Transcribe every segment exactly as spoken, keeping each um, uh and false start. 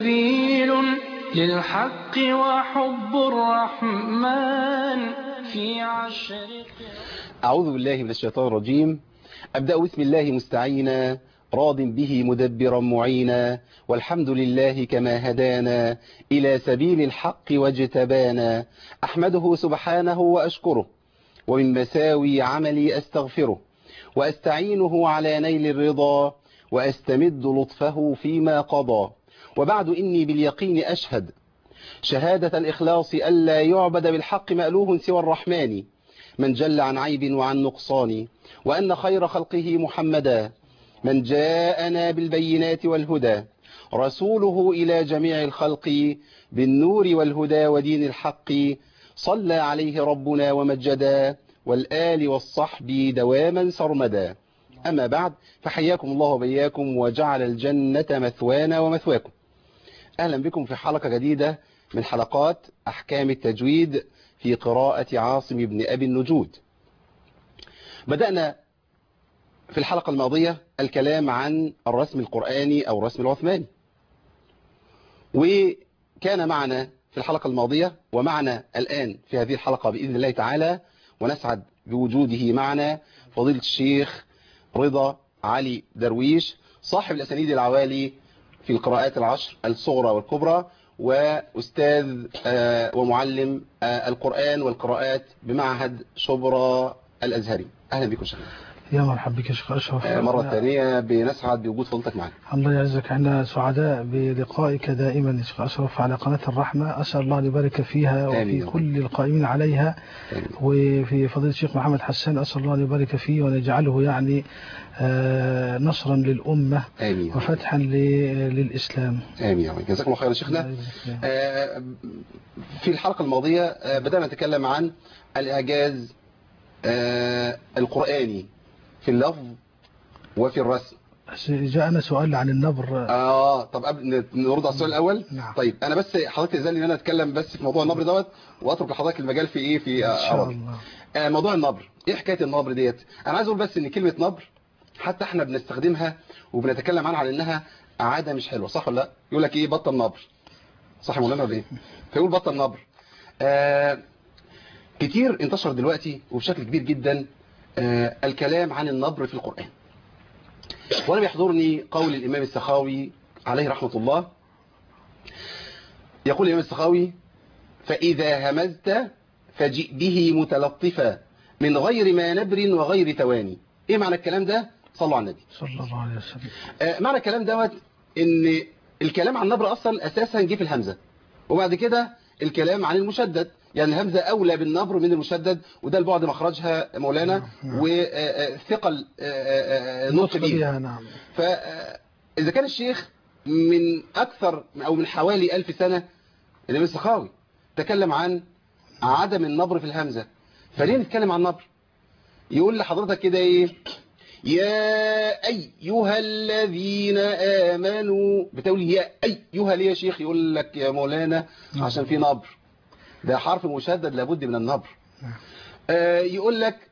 سبيل للحق وحب الرحمن في عشر. أعوذ بالله من الشيطان الرجيم. أبدأ بسم الله مستعينا راض به مدبرا معينا، والحمد لله كما هدانا إلى سبيل الحق واجتبانا. أحمده سبحانه وأشكره، ومن مساوي عملي أستغفره، وأستعينه على نيل الرضا، وأستمد لطفه فيما قضى. وبعد إني باليقين أشهد شهادة الإخلاص ألا يعبد بالحق مألوه سوى الرحمن من جل عن عيب وعن نقصان، وأن خير خلقه محمدا من جاءنا بالبينات والهدى، رسوله إلى جميع الخلق بالنور والهدى ودين الحق. صلى عليه ربنا ومجدا، والآل والصحب دواما سرمدا. أما بعد، فحياكم الله وبياكم وجعل الجنة مثوانا ومثواكم. أهلا بكم في حلقة جديدة من حلقات أحكام التجويد في قراءة عاصم بن أبي النجود. بدأنا في الحلقة الماضية الكلام عن الرسم القرآني أو الرسم العثماني، وكان معنا في الحلقة الماضية ومعنا الآن في هذه الحلقة بإذن الله تعالى، ونسعد بوجوده معنا فضيلة الشيخ رضا علي درويش، صاحب الأسانيد العوالي في القراءات العشر الصغرى والكبرى، وأستاذ ومعلم القرآن والقراءات بمعهد شبرا الأزهري. أهلا بكم شيخنا. يا مرحبا بك يا شيخ أشرف. مرة ثانية بنسعد بوجود فضلتك معنا. الله يعزك، احنا سعداء بلقائك دائما يا شيخ أشرف على قناة الرحمة. أسأل الله أن يبارك فيها وفي آمين. كل القائمين عليها. آمين. وفي فضيلة الشيخ محمد حسان أسأل الله أن يبارك فيه وأن يجعله يعني نصرا للأمة. آمين. وفتحا للإسلام. آمين. جزاكم الله خير يا شيخنا. في الحلقة الماضية بدأنا نتكلم عن الإعجاز القرآني في اللفظ وفي الرسم. جاءنا سؤال عن النبر. اه طب قبل نرد على السؤال الاول. نعم. طيب انا بس حضرتك تزالني ان انا اتكلم بس في موضوع النبر دوت، واترك لحضرتك المجال في ايه في ان شاء الله. آه موضوع النبر، ايه حكايه النبر ديت؟ انا عايز اقول بس ان كلمه نبر حتى احنا بنستخدمها وبنتكلم عنها على انها عاده مش حلوه، صح ولا لا؟ يقول لك ايه بطل نبر، صح يا مولانا ولا ايه؟ فيقول بطل نبر. آه كتير انتشر دلوقتي وبشكل كبير جدا آه الكلام عن النبر في القرآن. وانا بيحضرني قول الإمام السخاوي عليه رحمة الله. يقول الإمام السخاوي: فإذا همزت فجئ به متلطفا من غير ما نبر وغير تواني. ايه معنى الكلام ده؟ صلوا على النبي صلى الله عليه وسلم. آه معنى الكلام دوت ان الكلام عن النبر اصلا اساسا جه في الهمزة، وبعد كده الكلام عن المشدد، يعني الهمزة أولى بالنبر من المشدد، وده البعد مخرجها مولانا وثقل نطق بيها. نعم. فإذا كان الشيخ من أكثر أو من حوالي ألف سنة الإمام السخاوي تكلم عن عدم النبر في الهمزة، فليه نتكلم عن النبر؟ يقول لحضرتك كده إيه: يا أيها الذين آمنوا، بتقول يا أيها ليه يا شيخ؟ يقول لك يا مولانا عشان في نبر، ده حرف مشدد لابد من النبر. آه يقول لك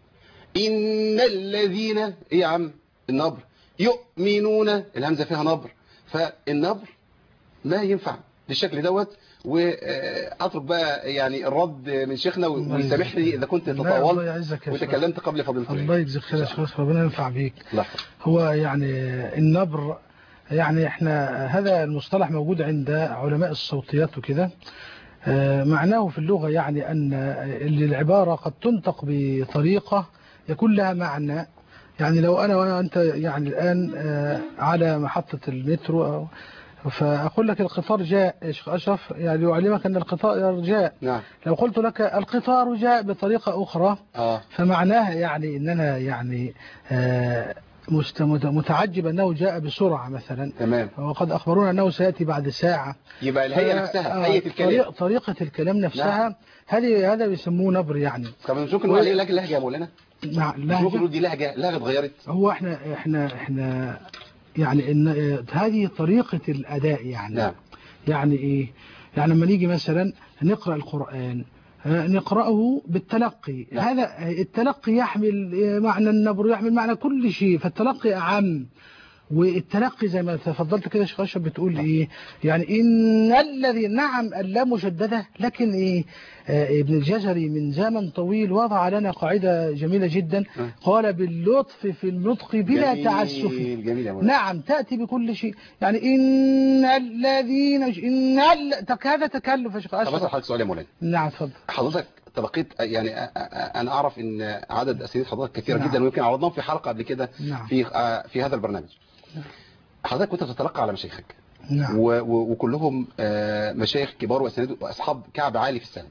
إن الذين، إيه يا عم النبر؟ يؤمنون، الهمزة فيها نبر، فالنبر ما ينفع بالشكل دوت. وأترك بقى يعني الرد من شيخنا، ويسامحني إذا كنت تطاولت وتكلمت قبل فضيلته. الله يجزيك خير يا شيخ، ربنا ينفع بيك. هو يعني النبر، يعني احنا هذا المصطلح موجود عند علماء الصوتيات وكده. معناه في اللغة يعني أن العبارة قد تنطق بطريقة يكون لها معنى. يعني لو أنا وأنت يعني الآن على محطة المترو، فأقول لك القطار جاء يا شيخ أشرف، يعني يعلمك أن القطار جاء. نعم. لو قلت لك القطار جاء بطريقة أخرى آه. فمعناها يعني أننا يعني آه متعجب أنه جاء بسرعة مثلا. تمام. وقد أخبرونا أنه سيأتي بعد ساعة. يبقى الهيئة نفسها، هيئة الكلام، طريقة الكلام نفسها. نعم. هذه هذا بيسموه نبر يعني. طب مش ممكن نقول عليه لهجة يا مولانا؟ نعم. مش ممكن نقول دي لهجة لهجة اتغيرت؟ هو احنا احنا احنا يعني ان هذه طريقة الأداء يعني. نعم. يعني ايه؟ يعني لما نيجي مثلا نقرأ القرآن نقرأه بالتلقي. نعم. هذا التلقي يحمل معنى النبر، يحمل معنى كل شيء، فالتلقي أعم. والتلقي زي ما تفضلت كده شيخ اشرف بتقول ايه يعني ان الذي نعم اللام مشدده لكن ايه آه ابن الجزري من زمن طويل وضع لنا قاعده جميله جدا قال باللطف في النطق بلا جميل تعسف. جميل يا مولانا. نعم تاتي بكل شيء يعني ان الذين ان ال... هذا تكلف يا شيخ اشرف. طب اسال حضرتك سؤال يا مولانا. نعم اتفضل. حضرتك تلقيت يعني انا اعرف ان عدد اسئله حضرتك كثيره نعم. جدا ويمكن عرضناهم في حلقه قبل كده نعم. في في هذا البرنامج. حضرتك كنت بتتلقى على مشايخك. نعم. وكلهم مشايخ كبار واسانيد واصحاب كعب عالي في السند.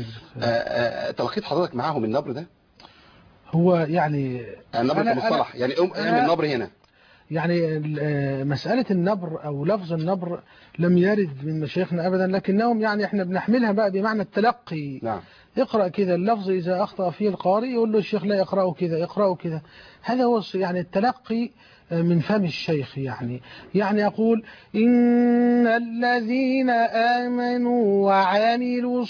تلقيت حضرتك معاهم النبر ده؟ هو يعني النبر كمصطلح يعني ام النبر هنا يعني مسألة النبر أو لفظ النبر لم يرد من مشايخنا أبدا لكنهم يعني احنا بنحملها بقى بمعنى التلقي. نعم. اقرأ كذا اللفظ إذا أخطأ فيه القارئ يقول له الشيخ لا يقرأه كذا يقرأه كذا. هذا هو يعني التلقي من فم الشيخ يعني يعني أقول إن الذين آمنوا وعملوا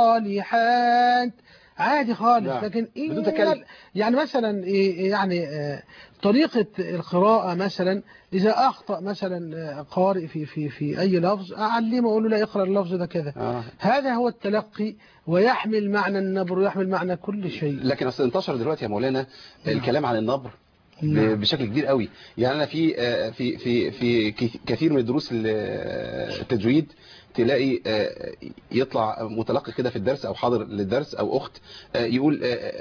الصالحات عادي خالص. نعم. لكن إن يعني مثلا يعني طريقة القراءة مثلا إذا أخطأ مثلا قارئ في في في أي لفظ أعلمه أقول له لا اقرأ اللفظ ده كذا. آه. هذا هو التلقي ويحمل معنى النبر ويحمل معنى كل شيء. لكن أصل انتشر دلوقتي يا مولانا الكلام عن النبر نعم. بشكل كبير قوي. يعني أنا في في في في كثير من دروس التجويد تلاقي يطلع متلقي كده في الدرس أو حاضر للدرس أو أخت يقول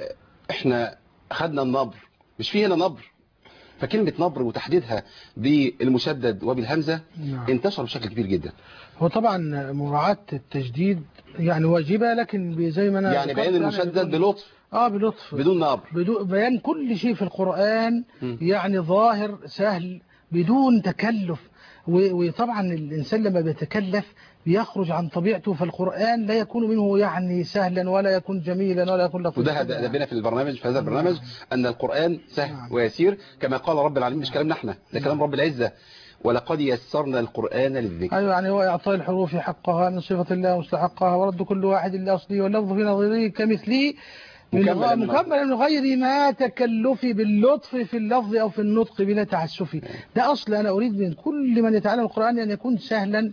إحنا خدنا النبر مش فيه هنا نبر. فكلمة نبر وتحديدها بالمشدد وبالهمزة نعم. انتشر بشكل كبير جدا. هو طبعا مراعاة التجديد يعني واجبة لكن زي ما أنا يعني بيان المشدد يعني بلطف اه بلطف بدون نبر بدون بيان كل شيء في القرآن م. يعني ظاهر سهل بدون تكلف. وطبعا الإنسان لما بيتكلف بيخرج عن طبيعته فالقرآن لا يكون منه يعني سهلا ولا يكون جميلا ولا يكون لطيفا. وده هدفنا في البرنامج في هذا البرنامج نعم. أن القرآن سهل نعم. ويسير كما قال رب العالمين. مش كلامنا احنا ده كلام رب العزة ولقد يسرنا القرآن للذكر. أيوة يعني هو إعطاء الحروف حقها من صفة الله مستحقها ورد كل واحد لأصله واللفظ في نظيره كمثله مكملا من غير ما تكلف باللطف في اللفظ أو في النطق بلا تعسف. ده أصل أنا أريد من كل من يتعلم القرآن أن يكون سهلا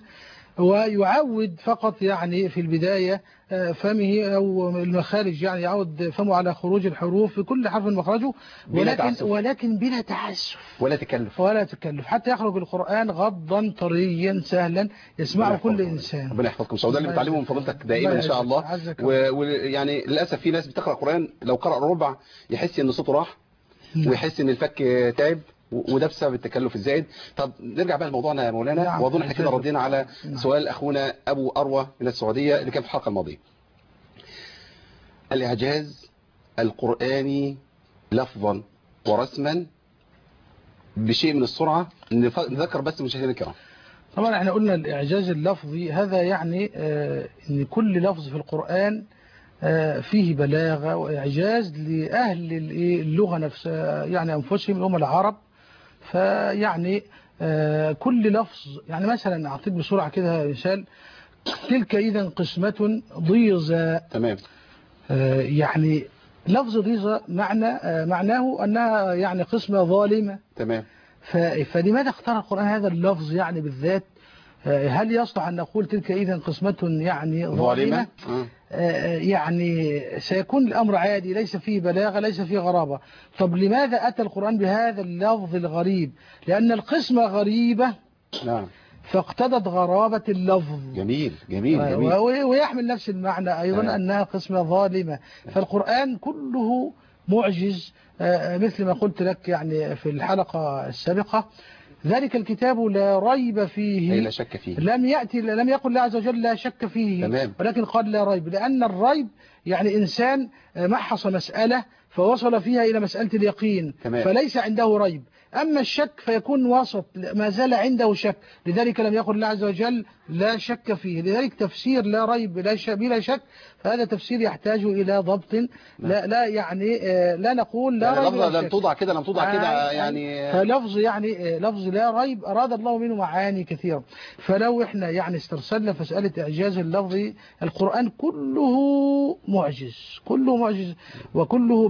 ويعود فقط يعني في البداية فمه أو المخارج يعني يعود فمه على خروج الحروف في كل حرف مخرجه ولكن ولكن بلا تعسف ولا تكلف ولا تكلف حتى يخرج القرآن غضا طريا سهلا يسمعه كل إنسان. ربنا يحفظكم. سواء اللي بتعلمه من فضيلتك دائما إن شاء الله. ويعني للأسف في ناس بتقرأ القرآن لو قرأ ربع يحس إن صوته راح ويحس إن الفك تعب وده بسبب التكلف الزائد. طب نرجع بقى لموضوعنا يا مولانا. نعم. واظن احنا كده ردينا على نعم. سؤال اخونا ابو اروى من السعوديه اللي كان في الحلقه الماضيه. الاعجاز القراني لفظا ورسما بشيء من السرعه نذكر بس مشاهدينا الكرام. طبعا احنا قلنا الاعجاز اللفظي هذا يعني آه ان كل لفظ في القران آه فيه بلاغه واعجاز لاهل اللغه نفسها يعني انفسهم هم العرب. فيعني آه كل لفظ يعني مثلا أعطيك بسرعة كده مثال تلك إذا قسمة ضيزى. تمام. آه يعني لفظ ضيزى معنى آه معناه أنها يعني قسمة ظالمة. تمام. فلماذا اختار القرآن هذا اللفظ يعني بالذات؟ آه هل يصلح أن نقول تلك إذا قسمة يعني ظالمة؟ ظالمة؟ يعني سيكون الأمر عادي ليس فيه بلاغة ليس فيه غرابة. طب لماذا أتى القرآن بهذا اللفظ الغريب؟ لأن القسمة غريبة نعم فاقتضت غرابة اللفظ. جميل جميل, جميل. ويحمل نفس المعنى أيضا آه. أنها قسمة ظالمة. فالقرآن كله معجز مثل ما قلت لك يعني في الحلقة السابقة ذلك الكتاب لا ريب فيه أي لا شك فيه. لم يأتي لم يقل الله عز وجل لا شك فيه تمام. ولكن قال لا ريب لأن الريب يعني إنسان محص مسألة فوصل فيها إلى مسألة اليقين تمام. فليس عنده ريب. أما الشك فيكون وسط ما زال عنده شك لذلك لم يقل الله عز وجل لا شك فيه. لذلك تفسير لا ريب لا شك بلا شك فهذا تفسير يحتاج إلى ضبط. لا لا يعني لا نقول لا يعني ريب لفظ لم توضع كده لم توضع كده يعني فلفظ يعني لفظ لا ريب أراد الله منه معاني كثيرة. فلو احنا يعني استرسلنا في مسألة إعجاز اللفظ القرآن كله معجز كله معجز وكله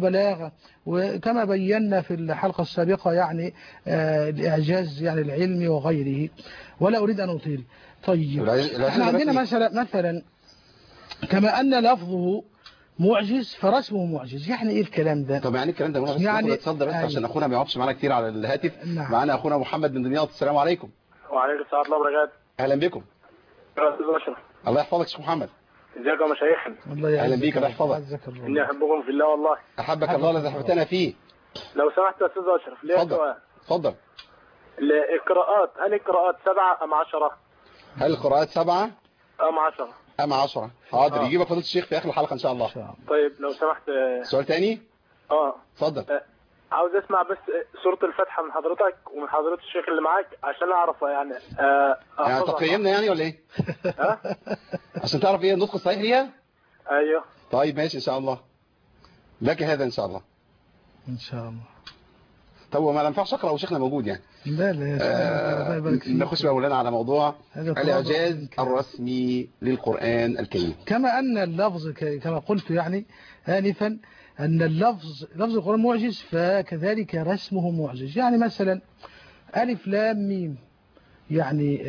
البلاغة، وكما بينا في الحلقة السابقة يعني الإعجاز يعني العلمي وغيره، ولا أريد أن أطيل. طيب احنا عندنا مثلا مثلا كما أن لفظه معجز فرسمه معجز. يعني ايه الكلام ده؟ طب يعني الكلام ده بس يعني اتصل بس عشان اخونا ما يقعدش معانا كتير على الهاتف. نعم. معانا اخونا محمد من دمياط. السلام عليكم. وعليكم السلام ورحمه الله وبركاته. اهلا بكم. الله يحفظك يا شيخ محمد. ازيكم يا مشايخنا؟ اهلا بيك الله يحفظك. اني احبكم في الله والله. احبك الله الذي احببتنا فيه. لو سمحت يا استاذ اشرف ليه سؤال؟ اتفضل. القراءات هل القراءات سبعة ام عشرة؟ هل القراءات سبعة ام عشرة؟ ام عشرة. حاضر. آه. يجيبك فضيلة الشيخ في اخر الحلقة ان شاء الله. طيب لو سمحت سؤال تاني. اه اتفضل. آه. عاوز اسمع بس سورة الفاتحة من حضرتك ومن حضرة الشيخ اللي معاك عشان اعرف يعني آه يعني تقيمنا يعني ولا ايه؟ ها؟ عشان تعرف ايه النطق الصحيح ليها؟ ايوه. طيب ماشي ان شاء الله. لك هذا ان شاء الله. ان شاء الله. طب وما ينفعش اقرا وشيخنا موجود يعني. لا لا آه نخش بقى مولانا على موضوع الاعجاز الرسمي للقرآن الكريم. كما ان اللفظ كما قلت يعني آنفا أن اللفظ لفظ القرآن معجز فكذلك رسمه معجز. يعني مثلا ألف لام ميم يعني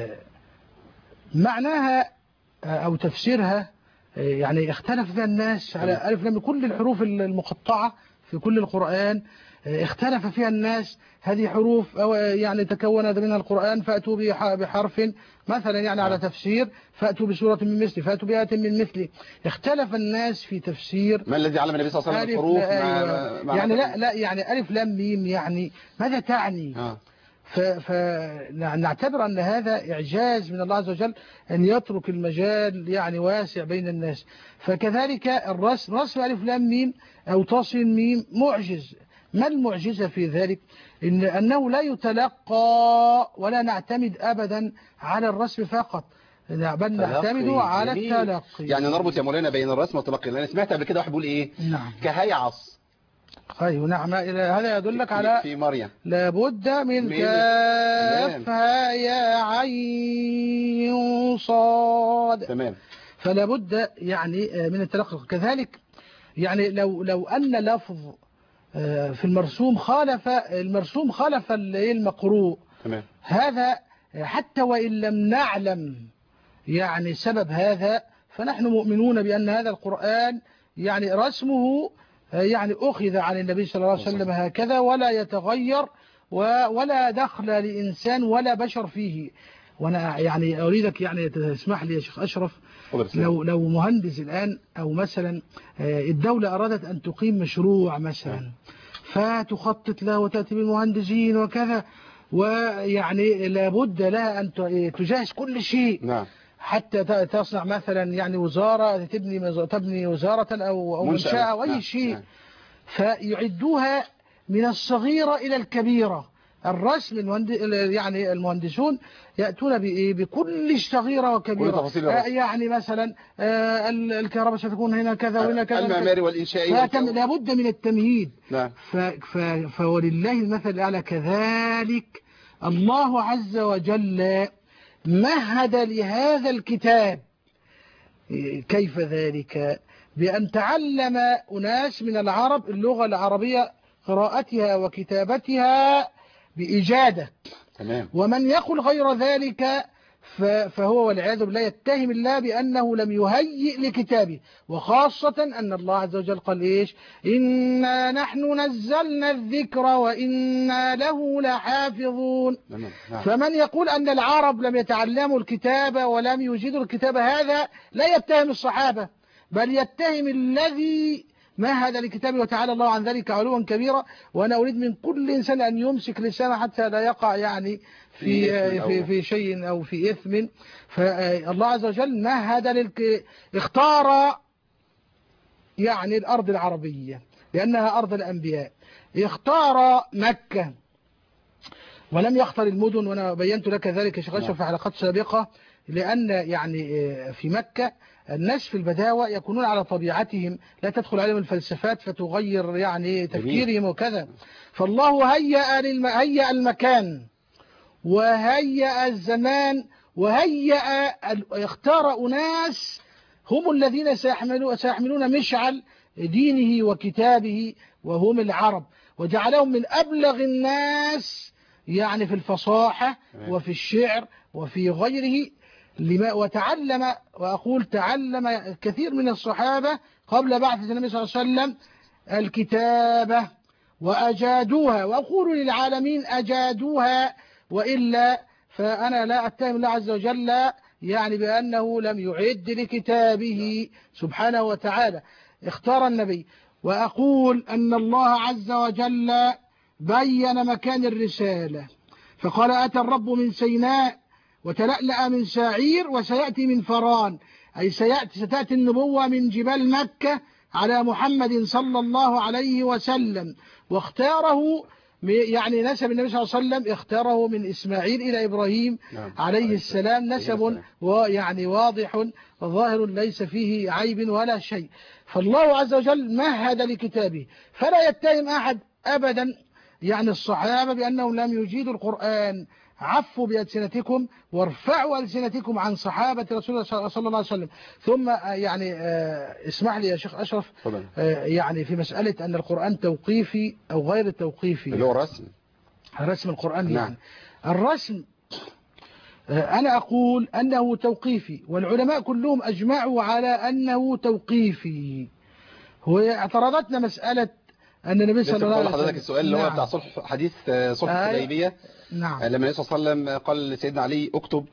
معناها أو تفسيرها يعني اختلف فيها الناس على ألف لام. كل الحروف المقطعة في كل القرآن اختلف فيها الناس. هذه حروف أو يعني تكونت منها القرآن فأتوا بحرف مثلا يعني على تفسير فأتوا بسورة من مثله فأتوا بآية من مثله. اختلف الناس في تفسير ما الذي علم النبي صلى الله عليه وسلم الحروف مع مع يعني لا لا يعني ألف لام ميم يعني ماذا تعني؟ آه. فنعتبر أن هذا إعجاز من الله عز وجل أن يترك المجال يعني واسع بين الناس. فكذلك الرسم رسم ألف لام ميم أو تصل ميم معجز. ما المعجزة في ذلك؟ إن أنه لا يتلقى ولا نعتمد أبدا على الرسم فقط بل نعتمد على التلقي. يعني نربط يا مولانا بين الرسم والتلقي. أنا سمعت قبل كده واحد بيقول إيه؟ نعم. كهيعص. أيوة نعم. هذا يدلك على في مريم لابد من كافها يا عين صاد. تمام. فلا بد يعني من التلقي. كذلك يعني لو لو أن لفظ في المرسوم خالف المرسوم خالف المقروء. تمام. هذا حتى وإن لم نعلم يعني سبب هذا فنحن مؤمنون بأن هذا القرآن يعني رسمه يعني أخذ عن النبي صلى الله عليه وسلم هكذا ولا يتغير ولا دخل لإنسان ولا بشر فيه. وأنا يعني أريدك يعني تسمح لي يا شيخ أشرف لو لو مهندس الآن أو مثلا الدولة أرادت أن تقيم مشروع مثلا فتخطط له وتأتي بالمهندسين وكذا ويعني لابد لها أن تجهز كل شيء. نعم. حتى تصنع مثلا يعني وزارة تبني تبني وزارة أو أو منشأة أو أي شيء. نعم. فيعدوها من الصغيرة إلى الكبيرة. الرسم يعني المهندسون يأتون بكل صغيرة وكبيرة. يعني مثلا الكهرباء ستكون هنا كذا وهنا كذا. المعماري والإنشائي لابد من التمهيد. نعم. فولله المثل الأعلى. كذلك الله عز وجل مهد لهذا الكتاب. كيف ذلك؟ بأن تعلم أناس من العرب اللغة العربية قراءتها وكتابتها بإجادة. تمام. ومن يقول غير ذلك فهو والعياذ بالله يتهم الله بأنه لم يهيئ لكتابه. وخاصة أن الله عز وجل قال إيش؟ إنا نحن نزلنا الذكر وإنا له لحافظون. نعم. فمن يقول أن العرب لم يتعلموا الكتاب ولم يوجدوا الكتاب هذا لا يتهم الصحابة بل يتهم الذي مهد لكتابه وتعالى الله عن ذلك علوا كبيرا. وأنا أريد من كل إنسان أن يمسك لسانه حتى لا يقع يعني في في في شيء أو في إثم. فالله عز وجل مهد للك اختار يعني الأرض العربية لأنها أرض الأنبياء. اختار مكة ولم يختار المدن. وأنا بينت لك ذلك يا شيخ أشرف في حلقات سابقة. لأن يعني في مكة الناس في البداوة يكونون على طبيعتهم لا تدخل عليهم الفلسفات فتغير يعني تفكيرهم وكذا. فالله هيأ للم... هيأ المكان وهيأ الزمان وهيأ اختار أناس هم الذين سيحملون, سيحملون مشعل دينه وكتابه وهم العرب، وجعلهم من أبلغ الناس يعني في الفصاحة وفي الشعر وفي غيره. لما وتعلم، وأقول تعلم كثير من الصحابة قبل بعثة النبي صلى الله عليه وسلم الكتابة وأجادوها، وأقول للعالمين أجادوها، وإلا فأنا لا أتهم الله عز وجل يعني بأنه لم يعد لكتابه سبحانه وتعالى. اختار النبي. وأقول أن الله عز وجل بين مكان الرسالة فقال أتى الرب من سيناء وتلألأ من سعير وسيأتي من فران، أي سيأتي ستأتي النبوة من جبال مكة على محمد صلى الله عليه وسلم. واختاره يعني نسب النبي صلى الله عليه وسلم اختاره من إسماعيل إلى إبراهيم نعم. عليه السلام نسب ويعني واضح وظاهر ليس فيه عيب ولا شيء. فالله عز وجل مهد لكتابه، فلا يتهم أحد أبدا يعني الصحابة بأنهم لم يجيدوا القرآن. عفوا بألسنتكم وارفعوا ألسنتكم عن صحابة رسول الله صلى الله عليه وسلم. ثم يعني اسمح لي يا شيخ أشرف يعني في مسألة أن القرآن توقيفي أو غير توقيفي، اللي هو رسم رسم القرآن نعم. يعني الرسم أنا أقول أنه توقيفي، والعلماء كلهم أجمعوا على أنه توقيفي. هو اعترضتنا مسألة أن النبي صلى الله عليه وسلم حضرتك السؤال اللي نعم. هو بتاع صلح حديث صلح الحديبية آه نعم. لما النبي صلى الله عليه وسلم قال لسيدنا علي اكتب،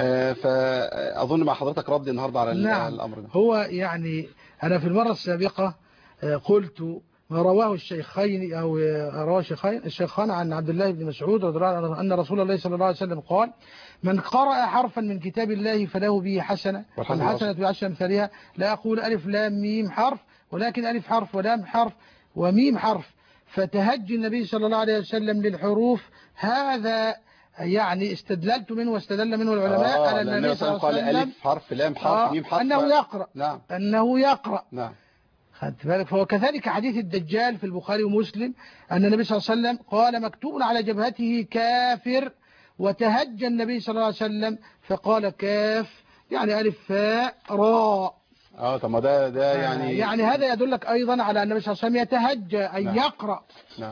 فأظن مع حضرتك رد النهاردة على نعم. الأمر ده. هو يعني أنا في المرة السابقة قلت ما رواه الشيخين أو رواه الشيخين الشيخان عن عبد الله بن مسعود رضي الله عنه أن رسول الله صلى الله عليه وسلم قال من قرأ حرفا من كتاب الله فله به حسنة والحسنة بعشر أمثالها. لا أقول ألف لام ميم حرف، ولكن ألف حرف ولام حرف وميم حرف. فتهجي النبي صلى الله عليه وسلم للحروف، هذا يعني استدللت منه واستدل منه العلماء آه على أن النبي صلى الله عليه وسلم قال ألف حرف لام حرف آه ميم حرف أنه يقرأ نعم. أنه يقرأ نعم. خدت بالك. فهو كذلك حديث الدجال في البخاري ومسلم أن النبي صلى الله عليه وسلم قال مكتوب على جبهته كافر، وتهجى النبي صلى الله عليه وسلم فقال كاف يعني ألف فاء راء. اه طب ما ده ده يعني يعني هذا يدلك أيضا على أن النبي صلى الله عليه وسلم يتهجى أن نعم. يقرأ نعم.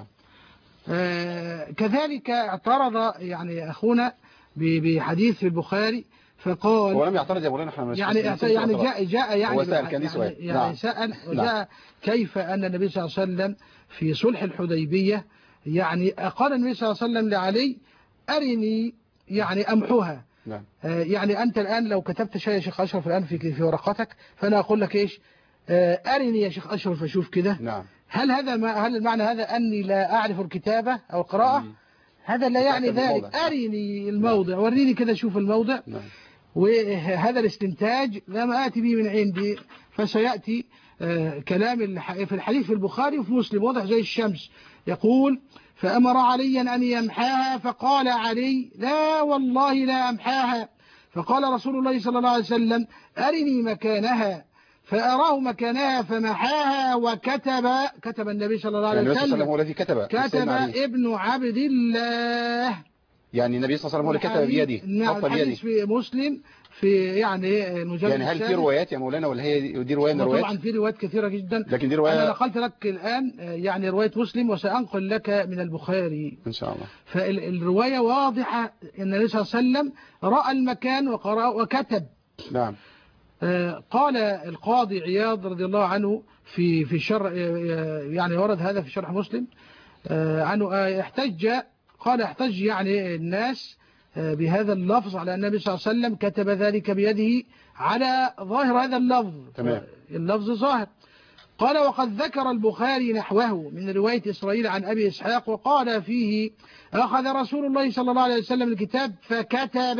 آه كذلك اعترض يعني أخونا بحديث في البخاري فقال هو لم يعترض يا مولانا احنا يعني يعني جاء جاء يعني هو سأل كان يعني, يعني نعم. سأل وجاء نعم. كيف أن النبي صلى الله عليه وسلم في صلح الحديبية يعني قال النبي صلى الله عليه وسلم لعلي أرني يعني أمحوها نعم. آه يعني أنت الآن لو كتبت شيء يا شيخ أشرف الآن في في ورقتك فأنا أقول لك إيش آه أرني يا شيخ أشرف أشوف كده نعم. هل هذا ما هل المعنى هذا أني لا أعرف الكتابة أو القراءة مم. هذا لا يعني ذلك. أرني الموضع نعم. وريني كده شوف الموضع نعم. وهذا الاستنتاج لم آتي به من عندي، فسيأتي آه كلام في الحديث في البخاري وفي مسلم واضح زي الشمس. يقول فأمر عليا أن يمحاها فقال علي لا والله لا أمحاها. فقال رسول الله صلى الله عليه وسلم أرني مكانها، فأراه مكانها فمحاها وكتب كتب النبي صلى الله عليه يعني وسلم هو الذي كتب كتب ابن عبد الله. يعني النبي صلى الله عليه وسلم هو اللي كتب بيده. نعم الحديث في مسلم في يعني المجلد يعني هل في روايات يا مولانا ولا هي دي رواية من الروايات؟ طبعا في روايات كثيرة جدا، لكن دي رواية أنا نقلت لك الآن يعني رواية مسلم وسأنقل لك من البخاري إن شاء الله. فالرواية واضحة أن النبي صلى الله عليه وسلم رأى المكان وقرأ وكتب. نعم. قال القاضي عياض رضي الله عنه في في شرح يعني ورد هذا في شرح مسلم عنه احتج قال احتج يعني الناس بهذا اللفظ على النبي صلى الله عليه وسلم كتب ذلك بيده على ظاهر هذا اللفظ. تمام. اللفظ ظاهر. قال وقد ذكر البخاري نحوه من رواية إسرائيل عن أبي إسحاق وقال فيه أخذ رسول الله صلى الله عليه وسلم الكتاب فكتب،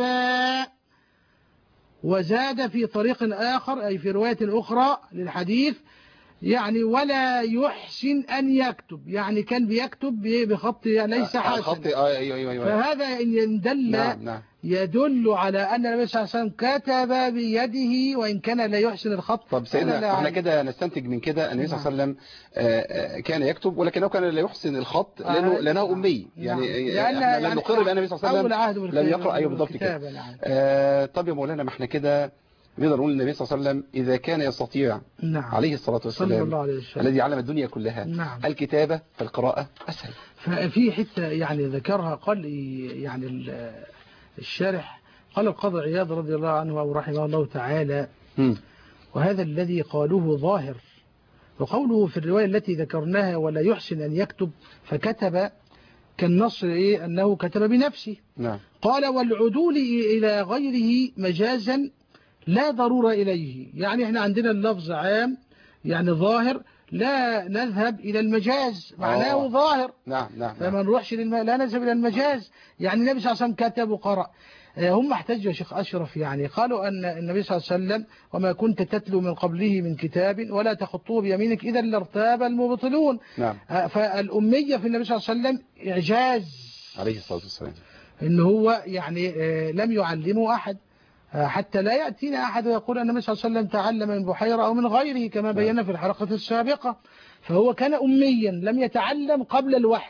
وزاد في طريق آخر أي في رواية أخرى للحديث يعني ولا يحسن أن يكتب، يعني كان بيكتب بخط ليس حسن. خط أيوة أيوة. فهذا إن يدل نعم نعم. يدل على أن النبي صلى الله عليه وسلم كتب بيده وإن كان لا يحسن الخط. طب سيدنا احنا كده نستنتج من كده أن النبي صلى الله عليه وسلم كان يكتب ولكنه كان لا يحسن الخط لأنه لأنه أمي يعني لأن لا نقر بأن النبي صلى الله عليه وسلم لم يقرأ. أيوه بالضبط كده. نعم. آه طب يا مولانا ما احنا كده نقدر نقول النبي صلى الله عليه وسلم إذا كان يستطيع نعم. عليه الصلاة والسلام صلى الله عليه وسلم الذي علم الدنيا كلها نعم. الكتابة فالقراءة أسهل. ففي حتة يعني ذكرها قال يعني الشارح قال القاضي عياض رضي الله عنه أو رحمه الله تعالى م. وهذا الذي قالوه ظاهر، وقوله في الرواية التي ذكرناها ولا يحسن أن يكتب فكتب كالنص إيه أنه كتب بنفسه. نعم. قال والعدول إلى غيره مجازا لا ضرورة إليه، يعني احنا عندنا اللفظ عام يعني ظاهر لا نذهب إلى المجاز معناه أوه. ظاهر. نعم نعم. فما نروحش للم... لا نذهب إلى المجاز. يعني النبي صلى الله عليه وسلم كتب وقرأ. هم احتجوا يا شيخ أشرف يعني قالوا أن النبي صلى الله عليه وسلم وما كنت تتلو من قبله من كتاب ولا تخطوه بيمينك إذا لارتاب المبطلون. نعم. فالأمية في النبي صلى الله عليه وسلم إعجاز عليه الصلاة والسلام إن هو يعني لم يعلمه أحد، حتى لا يأتينا أحد ويقول أن النبي صلى الله عليه وسلم تعلم من بحيرة أو من غيره كما بينا في الحلقة السابقة. فهو كان أميا لم يتعلم قبل الوحي،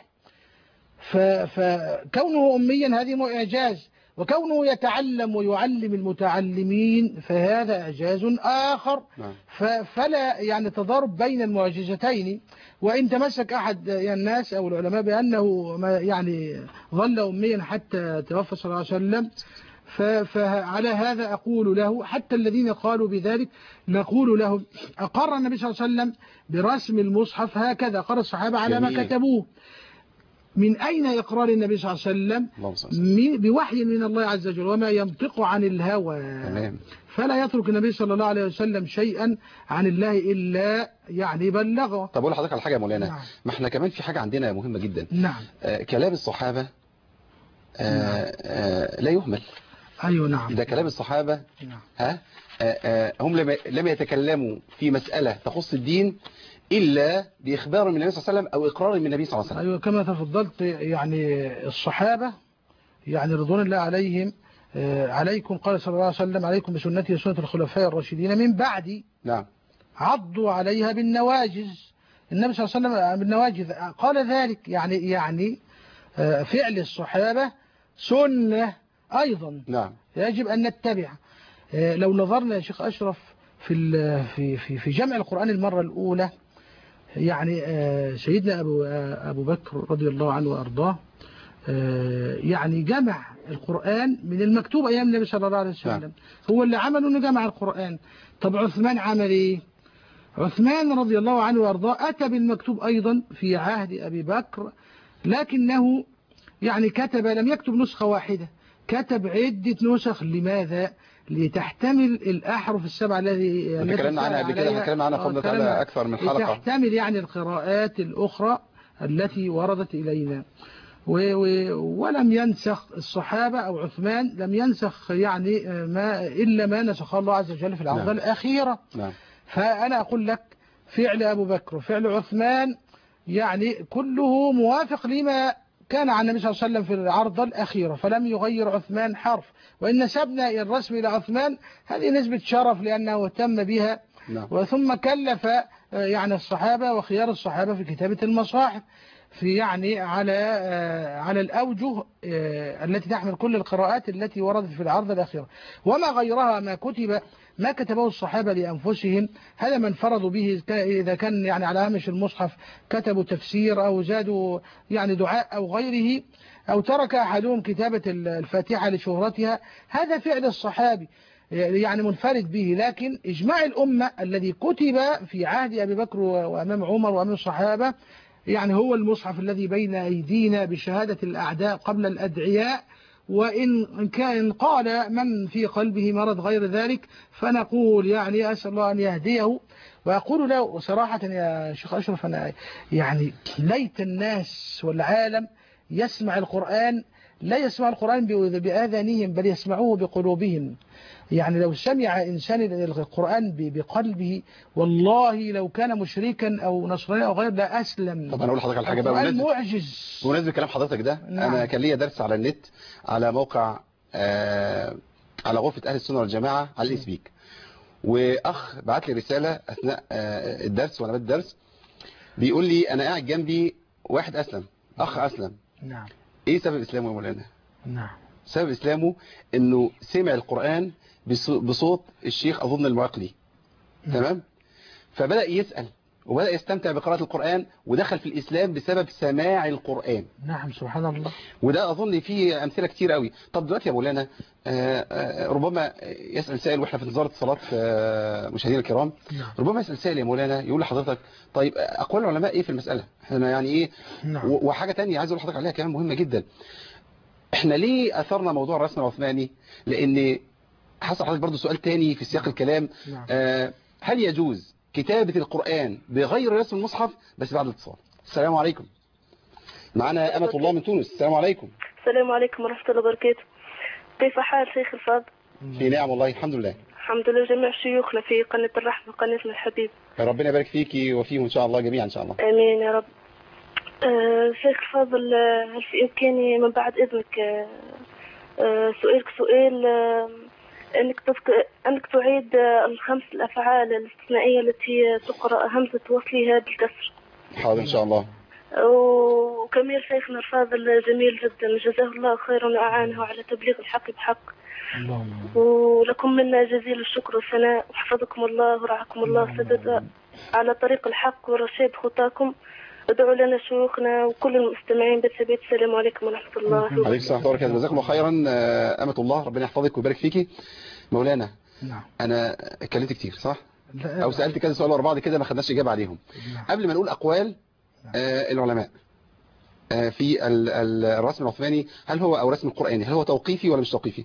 فكونه أميا هذه إعجاز، وكونه يتعلم ويعلم المتعلمين فهذا إعجاز آخر. فلا يعني تضارب بين المعجزتين. وإن تمسك أحد الناس أو العلماء بأنه يعني ظل أميا حتى توفى صلى الله عليه وسلم فعلى هذا أقول له حتى الذين قالوا بذلك نقول لهم أقر النبي صلى الله عليه وسلم برسم المصحف هكذا أقر الصحابة على ما كتبوه. من أين إقرار النبي صلى الله عليه وسلم؟ بوحي من الله عز وجل وما ينطق عن الهوى. تمام. فلا يترك النبي صلى الله عليه وسلم شيئا عن الله إلا يعني بلغه. طب أقول لحضرتك على حاجة يا مولانا. نعم. ما احنا كمان في حاجة عندنا مهمة جدا. نعم. آه كلام الصحابة آه نعم. آه لا يهمل. أيوة نعم. ده كلام الصحابة. نعم. ها آه آه هم لم لم يتكلموا في مسألة تخص الدين إلا بإخبار من النبي صلى الله عليه وسلم أو إقرار من النبي صلى الله عليه وسلم. أيوة كما تفضلت يعني الصحابة يعني رضوان الله عليهم عليكم قال صلى الله عليه وسلم عليكم بسنتي وسنة الخلفاء الراشدين من بعدي. نعم. عضوا عليها بالنواجز. النبي صلى الله عليه وسلم بالنواجز قال ذلك يعني يعني فعل الصحابة سنة أيضا. نعم. يجب أن نتبع. لو نظرنا يا شيخ أشرف في في في في جمع القرآن المرة الأولى يعني سيدنا أبو أبو بكر رضي الله عنه وأرضاه يعني جمع القرآن من المكتوب أيام النبي صلى الله عليه وسلم. هو اللي عمل إنه جمع القرآن. طب عثمان عمل إيه؟ عثمان رضي الله عنه وأرضاه أتى بالمكتوب أيضا في عهد أبي بكر، لكنه يعني كتب لم يكتب نسخة واحدة، كتب عدة نسخ. لماذا؟ لتحتمل الأحرف السبعة الذي تكلمنا عنها قبل كده، تكلمنا عنها قبل تعالى أكثر من حلقة. تحتمل يعني القراءات الأخرى التي وردت إلينا. ولم ينسخ الصحابة أو عثمان لم ينسخ يعني ما إلا ما نسخه الله عز وجل في العرضة نعم. الأخيرة. نعم. فأنا أقول لك فعل أبو بكر وفعل عثمان يعني كله موافق لما كان عن النبي صلى الله عليه وسلم في العرضة الأخيرة، فلم يغير عثمان حرف. وإن نسبنا الرسم إلى عثمان هذه نسبة شرف لأنه اهتم بها. نعم. وثم كلف يعني الصحابة وخيار الصحابة في كتابة المصاحف في يعني على على الأوجه التي تحمل كل القراءات التي وردت في العرض الأخيرة. وما غيرها ما كتب ما كتبه الصحابة لأنفسهم هذا من فرضوا به. إذا كان يعني على هامش المصحف كتبوا تفسير أو زادوا يعني دعاء أو غيره، أو ترك أحدهم كتابة الفاتحة لشهرتها، هذا فعل الصحابي يعني منفرد به. لكن إجماع الأمة الذي كتب في عهد أبي بكر وأمام عمر وأمام الصحابة يعني هو المصحف الذي بين أيدينا بشهادة الأعداء قبل الأدعياء. وإن كان قال من في قلبه مرض غير ذلك فنقول يعني أسأل الله أن يهديه. وأقول له صراحة يا شيخ أشرف أنا يعني ليت الناس والعالم يسمع القرآن، لا يسمع القرآن بآذانهم بل يسمعوه بقلوبهم. يعني لو سمع إنسان القرآن بقلبه والله لو كان مشركا أو نصراني أو غير لا أسلم. طب أنا أقول لحضرتك على حاجة بقى بمناسبة معجز. بمناسبة كلام حضرتك ده. نعم. أنا كان ليا درس على النت على موقع آه على غرفة أهل السنة والجماعة على الإسبيك، وأخ بعت لي رسالة أثناء آه الدرس وأنا بدي الدرس بيقول لي أنا قاعد جنبي واحد أسلم، أخ أسلم. نعم. إيه سبب إسلامه يا مولانا؟ نعم. سبب إسلامه إنه سمع القرآن بصوت الشيخ أظن المعقلي. تمام. فبدأ يسأل وبدأ يستمتع بقراءة القرآن ودخل في الإسلام بسبب سماع القرآن. نعم سبحان الله. وده أظن فيه أمثلة كتير قوي. طب دلوقتي يا مولانا ربما يسأل سائل وإحنا في انتظار اتصالات مشاهدينا الكرام. نعم. ربما يسأل سائل يا مولانا يقول لحضرتك طيب أقوال العلماء إيه في المسألة؟ احنا يعني إيه؟ نعم. وحاجة تانية عايز أقول لحضرتك عليها كمان مهمة جدا. احنا ليه أثرنا موضوع الرسم العثماني؟ لأن حصل حضرتك برضو سؤال تاني في سياق الكلام. نعم. آه هل يجوز كتابة القرآن بغير رسم المصحف؟ بس بعد الاتصال. السلام عليكم. معنا أمة الله من تونس. السلام عليكم. السلام عليكم ورحمة الله وبركاته. كيف حال شيخ الفاضل؟ في نعم والله الحمد لله. الحمد لله جميع شيوخنا في قناة الرحمة قناتنا الحبيب. ربنا يبارك فيكي وفيهم إن شاء الله جميعا إن شاء الله. آمين يا رب. آه شيخ الفاضل، هل في إمكاني من بعد إذنك آه آه سؤالك سؤال آه أنك تذكر أنك تعيد آه الخمس الأفعال الاستثنائية التي تقرأ همزة وصلها بالكسر. حاضر إن شاء الله. وكمير شيخنا الفاضل جميل جدا، جزاه الله خيرا وأعانه على تبليغ الحق بحق. اللهم. ولكم منا جزيل الشكر والثناء، وحفظكم الله ورعاكم الله سدد على طريق الحق ورشاد خطاكم. ادعوا لنا شيوخنا وكل المستمعين بالثبات. السلام عليكم ورحمة الله وبركاته. عليكم السلام ورحمة الله. جزاكم الله خيرا أمة الله، ربنا يحفظك ويبارك فيكي. مولانا نعم. أنا اتكلمت كتير صح؟ لا أو سألت كذا سؤال ورا بعض كده ما خدناش إجابة عليهم. نعم. قبل ما نقول أقوال آه العلماء آه في الرسم العثماني، هل هو أو رسم القرآني هل هو توقيفي ولا مش توقيفي؟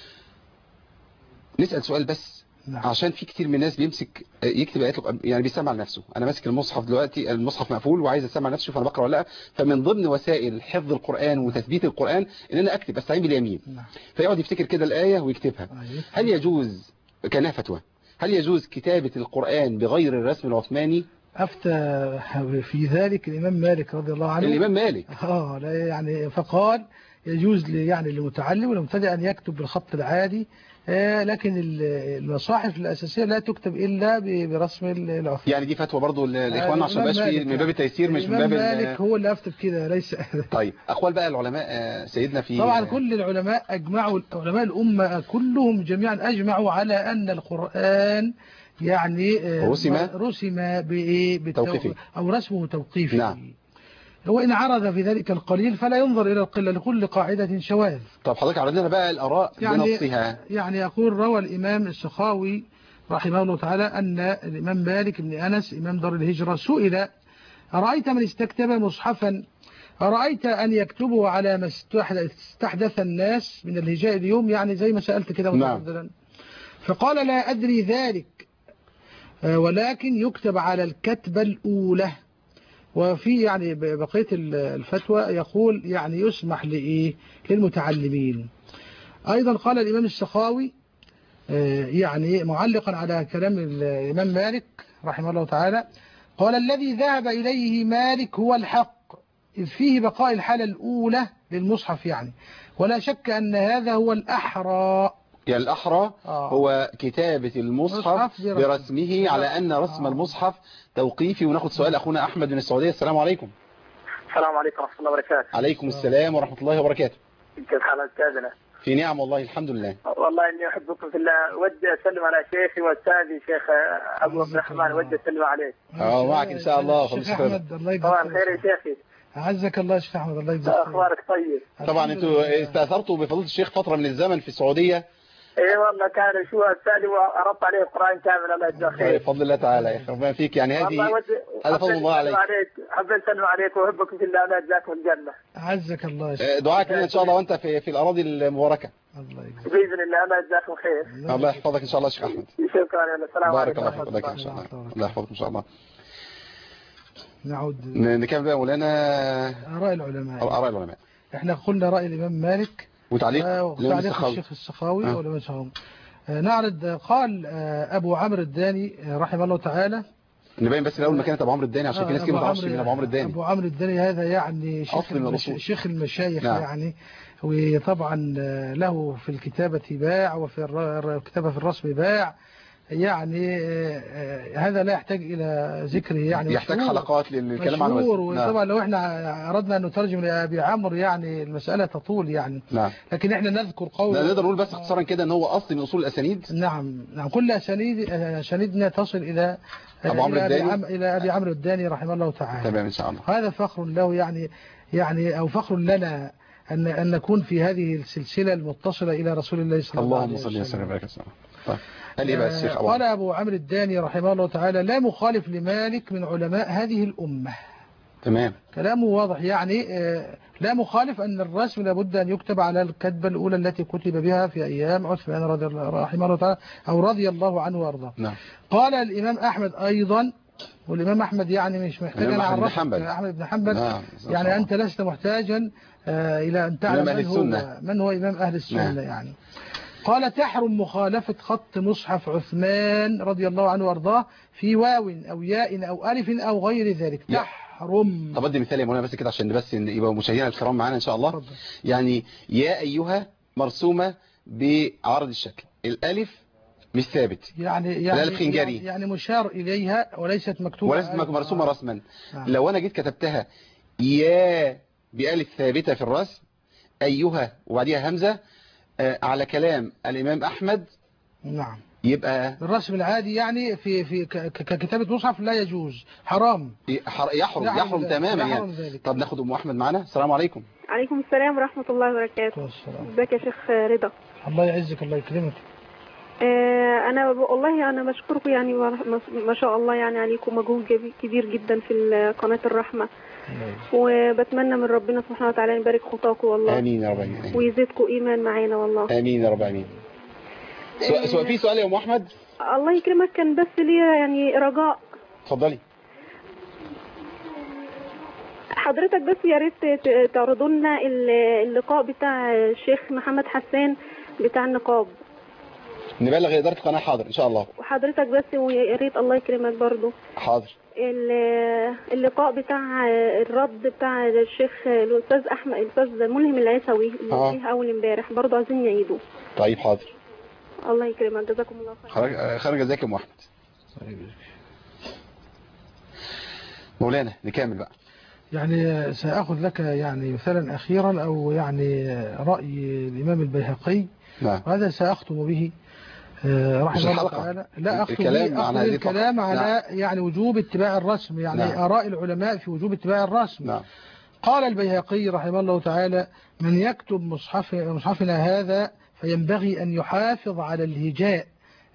نسأل سؤال بس. نعم. عشان في كتير من الناس بيمسك يكتب آيات يعني بيسمع لنفسه. أنا ماسك المصحف دلوقتي، المصحف مقفول وعايز أسمع لنفسي شوف أنا بقرأ ولا لا. فمن ضمن وسائل حفظ القرآن وتثبيت القرآن إن أنا أكتب أستعين باليمين. نعم. فيقعد يفتكر كده الآية ويكتبها. هل يجوز كان فتوى هل يجوز كتابة القرآن بغير الرسم العثماني؟ أفتى في ذلك الإمام مالك رضي الله عنه. الإمام مالك اه لا يعني فقال يجوز لي يعني للمتعلم والمبتدئ أن يكتب بالخط العادي، آه لكن المصاحف الأساسية لا تكتب إلا برسم العثماني. يعني دي فتوى برضو الإخوان عشان ما يبقاش من باب التيسير مش من باب مالك هو اللي أفتى كده ليس. طيب أقوال بقى العلماء سيدنا في طبعا كل العلماء أجمعوا، علماء الأمة كلهم جميعا أجمعوا على أن القرآن يعني رسم رسم بإيه بالتوقيفي أو رسمه توقيفي. نعم. وإن عرض في ذلك القليل فلا ينظر إلى القلة لكل قاعدة شواذ. طب حضرتك عرضنا بقى الآراء يعني بنصها. يعني يقول روى الإمام السخاوي رحمه الله تعالى أن الإمام مالك بن أنس إمام دار الهجرة سئل: أرأيت من استكتب مصحفا أرأيت أن يكتبه على ما استحدث الناس من الهجاء اليوم، يعني زي ما سألت كده نعم. فقال: لا أدري ذلك، ولكن يكتب على الكتبة الأولى. وفي يعني بقية الفتوى يقول يعني يسمح لإيه للمتعلمين. أيضا قال الإمام السخاوي يعني معلقا على كلام الإمام مالك رحمه الله تعالى، قال: الذي ذهب إليه مالك هو الحق، إذ فيه بقاء الحالة الأولى للمصحف يعني، ولا شك أن هذا هو الأحرى. يعني الأحرى آه. هو كتابة المصحف برسمه على أن رسم آه. المصحف توقيفي. وناخد سؤال أخونا أحمد من السعودية. السلام عليكم. السلام عليكم ورحمة الله وبركاته. عليكم السلام ورحمة الله وبركاته. كيف حالك أستاذنا؟ في نعم والله الحمد لله. والله إني أحبكم في الله. ودي أسلم على شيخي وأستاذي شيخ أبو عبد الرحمن، ودي أسلم عليه. أه معك إن شاء الله. شيخ أحمد الله يجزاك طبعا خير يا شيخي. أعزك الله يا شيخ أحمد الله يجزاك. أخبارك طيب؟ طبعا أنتوا استأثرتوا بفضيلة الشيخ فترة من الزمن في السعودية. اي والله كان شو الثاني وعرضت عليه القرآن كامل. الله يجزاك خير. بفضل الله تعالى يا اخي ربنا فيك. يعني هذه هذا فضل الله عليك. حبيت اسلم عليك واحبكم في الله. الله يجزاكم الجنة. اعزك الله يا شيخ. دعاك لنا ان شاء الله وانت في في الاراضي المباركه. الله يجزاك باذن الله. الله يجزاكم خير. الله يحفظك ان شاء الله يا شيخ احمد. شكرا. السلام عليكم. بارك الله فيك ان شاء الله. الله يحفظك ان شاء الله. نعود نكمل بقى مولانا اراء العلماء. اراء العلماء احنا قلنا راي الامام مالك وتعليق وتعليق الشيخ السخاوي آه. ولا مش نعرض. قال أبو عمرو الداني رحمه الله تعالى. نبين بس الأول مكانة أبو عمرو الداني عشان في ناس كتير ما تعرفش مين أبو عمرو الداني. أبو عمرو الداني هذا يعني شيخ, المش... شيخ المشايخ. نعم. يعني وطبعا له في الكتابة باع وفي الكتابة في الرسم باع، يعني هذا لا يحتاج إلى ذكره، يعني يحتاج حلقات للكلام عن الوزن. وطبعا لو احنا أردنا أن نترجم لأبي عمرو يعني المسألة تطول يعني. نعم. لكن احنا نذكر قول، نقدر نقول بس اختصارا كده ان هو اصل من اصول الاسانيد. نعم نعم، كل اسانيد اسانيدنا تصل الى ابو عمرو الداني، الى ابي عمرو الداني رحمه الله تعالى. تمام ان شاء الله. هذا فخر له يعني، يعني او فخر لنا ان ان نكون في هذه السلسله المتصله الى رسول الله صلى الله عليه وسلم. اللهم صل وسلم وبارك وسلم. طيب قال ايه بقى الشيخ ابو قال ابو عمرو الداني رحمه الله تعالى: لا مخالف لمالك من علماء هذه الامه. تمام، كلامه واضح يعني. لا مخالف أن الرسم لابد أن يكتب على الكتبة الأولى التي كتب بها في أيام عثمان رضي الله رحمه الله تعالى أو رضي الله عنه وأرضاه. نعم. قال الإمام أحمد أيضا، والإمام أحمد يعني مش محتاج أن أعرفك، أحمد بن حنبل. نعم. يعني أنت لست محتاجا إلى أن تعلم من هو, من هو إمام أهل السنة. نعم. يعني قال: تحرم مخالفة خط مصحف عثمان رضي الله عنه وأرضاه في واو أو ياء أو ألف أو غير ذلك. تحرم. طب ادي مثال يا مولانا بس كده عشان بس يبقى مشاهدينا الكرام معانا إن شاء الله. فضل. يعني يا أيها مرسومة بعرض الشكل، الألف مش ثابت، يعني يعني الألف خنجري، يعني مشار إليها وليست مكتوبة وليست مرسومة آه. رسما. آه. لو أنا جيت كتبتها يا بألف ثابتة في الرسم، أيها وبعديها همزة، آه على كلام الإمام أحمد. نعم. يبقى الرسم العادي يعني في في ككتابة مصحف لا يجوز، حرام، يحرم يحرم, يحرم تماما يعني. ذلك. طب ناخد أم أحمد معنا. السلام عليكم. عليكم السلام ورحمة الله وبركاته. ازيك يا شيخ رضا؟ الله يعزك، الله يكرمك. آه أنا والله أنا بشكركم يعني، ما شاء الله يعني عليكم مجهود كبير جدا في قناة الرحمة، وبتمنى من ربنا سبحانه وتعالى يبارك خطاكم والله. آمين يا رب العالمين. ويزيدكم إيمان معانا والله. آمين يا رب العالمين. سؤال سؤال في سؤال يا ام احمد. الله يكرمك، كان بس لي يعني رجاء. اتفضلي حضرتك، بس يا ريت تعرضوا لنا اللقاء بتاع الشيخ محمد حسان بتاع النقاب، نبلغ اداره القناه. حاضر ان شاء الله. وحضرتك بس ويا ريت الله يكرمك برضو. حاضر. اللقاء بتاع الرد بتاع الشيخ الاستاذ احمد الاستاذ ملهم العيسوي اللي آه. فيه اول امبارح برضو عايزين نعيده. طيب حاضر. الله يكرمك، جزاكم الله خير. خير جزاك يا ام احمد. مولانا نكمل بقى. يعني ساخذ لك يعني مثالا اخيرا او يعني راي الامام البيهقي. نعم. وهذا ساختم به رحمه الله تعالى. لا اختم الكلام به على الكلام على نعم. يعني وجوب اتباع الرسم، يعني نعم. اراء العلماء في وجوب اتباع الرسم. نعم. قال البيهقي رحمه الله تعالى: من يكتب مصحف مصحفنا هذا فينبغي أن يحافظ على الهجاء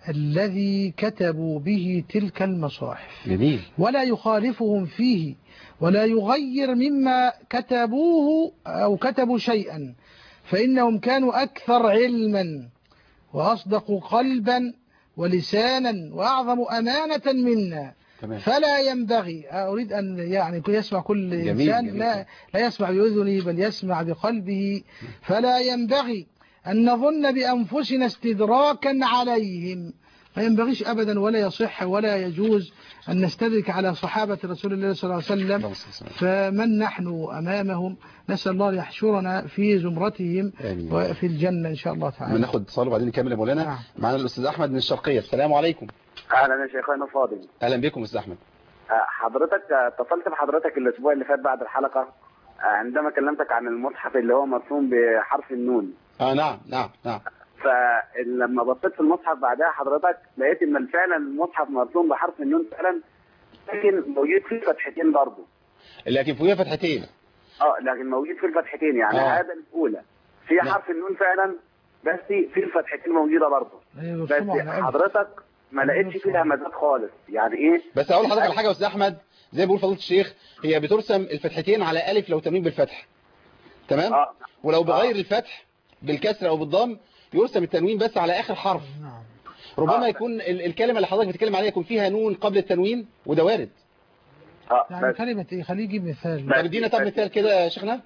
الذي كتبوا به تلك المصاحف. جميل. ولا يخالفهم فيه ولا يغير مما كتبوه أو كتبوا شيئا، فإنهم كانوا أكثر علما وأصدق قلبا ولسانا وأعظم أمانة منا. تمام. فلا ينبغي، أريد أن يعني يسمع كل جميل إنسان جميل. لا, لا يسمع بأذنه بل يسمع بقلبه. فلا ينبغي أن نظن بأنفسنا استدراكا عليهم، ما ينبغيش أبدا ولا يصح ولا يجوز أن نستدرك على صحابة رسول الله صلى الله عليه وسلم. فمن نحن أمامهم؟ نسأل الله يحشرنا في زمرتهم وفي الجنة إن شاء الله تعالى. بناخد اتصال وبعدين نكمل يا مولانا. نعم. معنا الأستاذ أحمد من الشرقية. السلام عليكم. أهلا يا شيخنا فاضل. أهلا بكم أستاذ أحمد. حضرتك اتصلت بحضرتك الأسبوع اللي فات بعد الحلقة عندما كلمتك عن المصحف اللي هو مرسوم بحرف النون. اه نعم نعم نعم. فلما بصيت في المصحف بعدها حضرتك لقيت ان فعلا المصحف مرسوم بحرف النون فعلا، لكن موجود فيه فتحتين برضه. لكن فيها فتحتين. اه لكن موجود في الفتحتين يعني. آه. هذا الاولى في نعم. حرف النون فعلا بس في الفتحتين موجوده برضه. أيوة بس حضرتك ما لقيتش فيها همزات خالص. يعني ايه؟ بس اقول لحضرتك على حاجه يا استاذ احمد، زي ما بيقول فضيله الشيخ، هي بترسم الفتحتين على الف لو تنوين بالفتح. تمام؟ آه. ولو بغير آه. الفتح بالكسر او بالضم يرسم التنوين بس على اخر حرف. نعم. ربما آه. يكون الكلمه اللي حضرتك بتتكلم عليها يكون فيها نون قبل التنوين وده وارد. اه يعني كلمه ايه؟ خليه يجيب مثال. طب ادينا طب مثال كده يا شيخنا.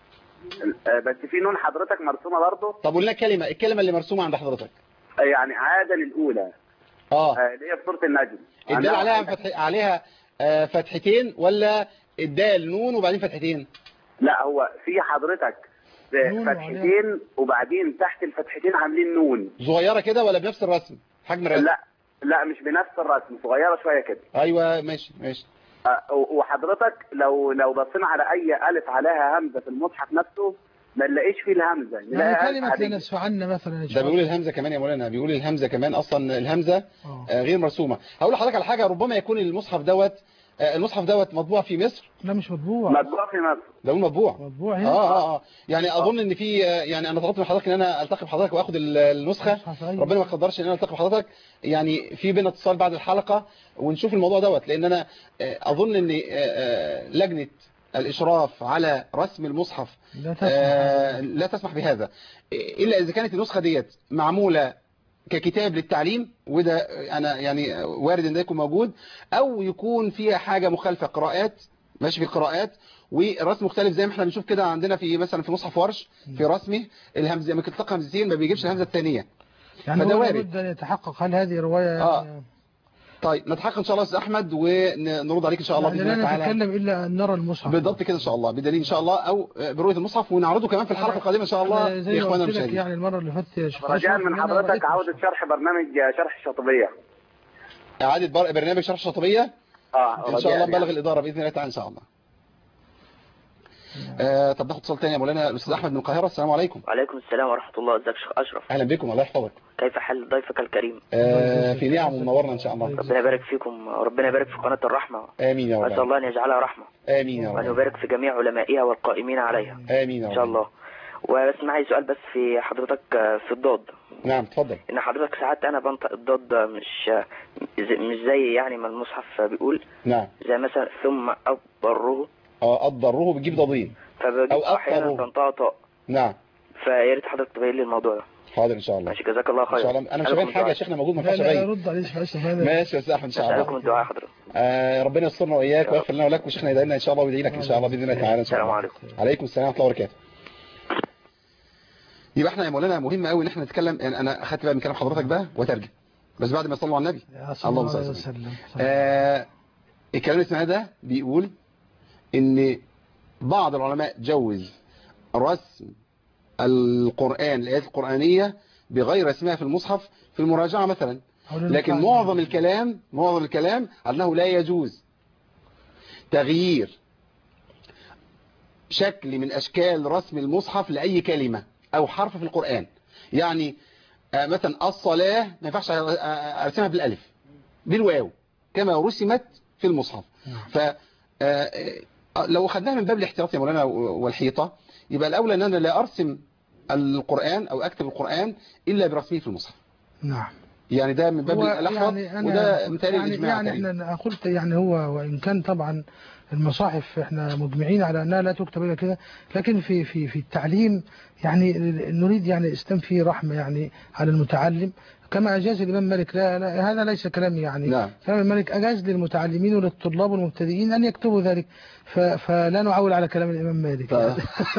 بس في نون حضرتك مرسومه برضه. طب قول لنا كلمه، الكلمه اللي مرسومه عند حضرتك. يعني عاده الاولى. اه اللي هي في سوره النجم. الدال عليها فتح عليها آه فتحتين ولا الدال نون وبعدين فتحتين؟ لا هو في حضرتك فتحتين وبعدين تحت الفتحتين عاملين نون صغيره كده ولا بنفس الرسم حجم الرسم؟ لا لا مش بنفس الرسم، صغيره شويه كده. ايوه ماشي ماشي. أه وحضرتك لو لو بصينا على اي الف عليها همزه في المصحف نفسه ما نلاقيش فيه الهمزه، يعني كلمه لنسف عنا مثلا. ده بيقول الهمزه كمان يا مولانا، بيقول الهمزه كمان، اصلا الهمزه آه غير مرسومه. هقول لحضرتك على حاجه، ربما يكون المصحف دوت آه المصحف دوت مطبوع في مصر. لا مش مطبوع. مطبوع في مصر. ده مطبوع. مطبوع هنا. اه اه اه يعني اظن ان في يعني انا طلبت من حضرتك ان انا التقي بحضرتك واخد النسخه، ربنا ما يقدرش ان انا التقي بحضرتك، يعني في بينا اتصال بعد الحلقه ونشوف الموضوع دوت، لان انا اظن ان لجنه الإشراف على رسم المصحف لا تسمح, آه لا تسمح بهذا، إلا إذا كانت النسخة ديت معمولة ككتاب للتعليم، وده أنا يعني وارد إن ده يكون موجود، أو يكون فيها حاجة مخالفة، قراءات ماشي في القراءات ورسم مختلف زي ما احنا بنشوف كده عندنا في مثلا في مصحف ورش في رسمه الهمزة لما تلتقى همزتين ما بيجيبش الهمزة الثانية، يعني فده وارد. لابد أن يتحقق هل هذه رواية آه. طيب نتحقق ان شاء الله يا استاذ احمد ونرد عليك ان شاء الله باذن الله تعالى. لا نتكلم الا ان نرى المصحف بالضبط كده ان شاء الله، بدليل ان شاء الله او برؤيه المصحف، ونعرضه كمان في الحلقه القادمه ان شاء الله يا اخوانا المشاهدين. يعني المره اللي فاتت رجاء من حضرتك عوده شرح برنامج شرح الشاطبيه، اعاده برنامج شرح الشاطبيه اه ان شاء الله نبلغ يعني. الاداره باذن الله تعالى ان شاء الله. آه طب ناخد اتصال ثاني يا مولانا، الاستاذ احمد من القاهره. السلام عليكم. وعليكم السلام ورحمه الله. ازيك شيخ اشرف؟ اهلا بكم الله يحفظك. كيف حال ضيفك الكريم؟ آه في نعم ومنورنا ان شاء الله. ربنا يبارك فيكم وربنا يبارك في قناه الرحمه. امين يا رب. اسال الله ان يجعلها رحمه. امين يا رب. وان يبارك في جميع علمائها والقائمين عليها. امين يا رب ان شاء الله. وبس معي سؤال بس في حضرتك في الضاد. نعم اتفضل. ان حضرتك ساعات انا بنطق الضاد مش مش زي يعني ما المصحف بيقول. نعم. زي مثلا ثم اضره. اه اضره بتجيب ضادين. فبجيب احيانا بنطقها طاء. نعم. فيا ريت حضرتك تبين لي الموضوع ده. حاضر ان شاء الله. ماشي جزاك الله خير. ان شاء الله. انا مش باين حاجه يا شيخنا موجود ما فيهاش باين. لا رد عليه ماشي ماشي يا استاذ احمد ان شاء الله. اسالكم الدعاء حضرتك. آه ربنا يسترنا واياك ويغفر لنا ولك، وشيخنا يدعي لنا ان شاء الله ويدعي لك ان شاء الله باذن الله تعالى ان شاء الله. السلام عليكم. عليكم السلام ورحمه الله وبركاته. يبقى احنا يا مولانا مهم قوي ان احنا نتكلم، يعني انا اخدت بقى من كلام حضرتك ده وترجم بس بعد ما يصلوا على النبي اللهم صل وسلم. آه الكلام اللي سمعناه ده بيقول ان بعض العلماء جوز رسم القرآن الآيات القرآنية بغير اسمها في المصحف في المراجعة مثلا، لكن معظم الكلام معظم الكلام أنه لا يجوز تغيير شكل من أشكال رسم المصحف لأي كلمة أو حرف في القرآن. يعني مثلا الصلاة ما ينفعش أرسمها بالألف بالواو كما رسمت في المصحف. ف لو خدناها من باب الاحتياط يا مولانا والحيطة، يبقى الأولى أن أنا لا أرسم القرآن أو أكتب القرآن إلا برسمه في المصحف. نعم. يعني ده من باب الأحوط يعني وده مثال يعني الإجماع. يعني احنا قلت يعني هو وإن كان طبعا المصاحف احنا مجمعين على أنها لا تكتب إلا كده، لكن في في في التعليم يعني نريد يعني اسلام فيه رحمة يعني على المتعلم، كما أجاز الإمام مالك. لا, لا هذا ليس كلامي يعني. نعم. كلام الملك أجاز للمتعلمين وللطلاب والمبتدئين أن يكتبوا ذلك، فلا نعول على كلام الإمام مالك. يعني.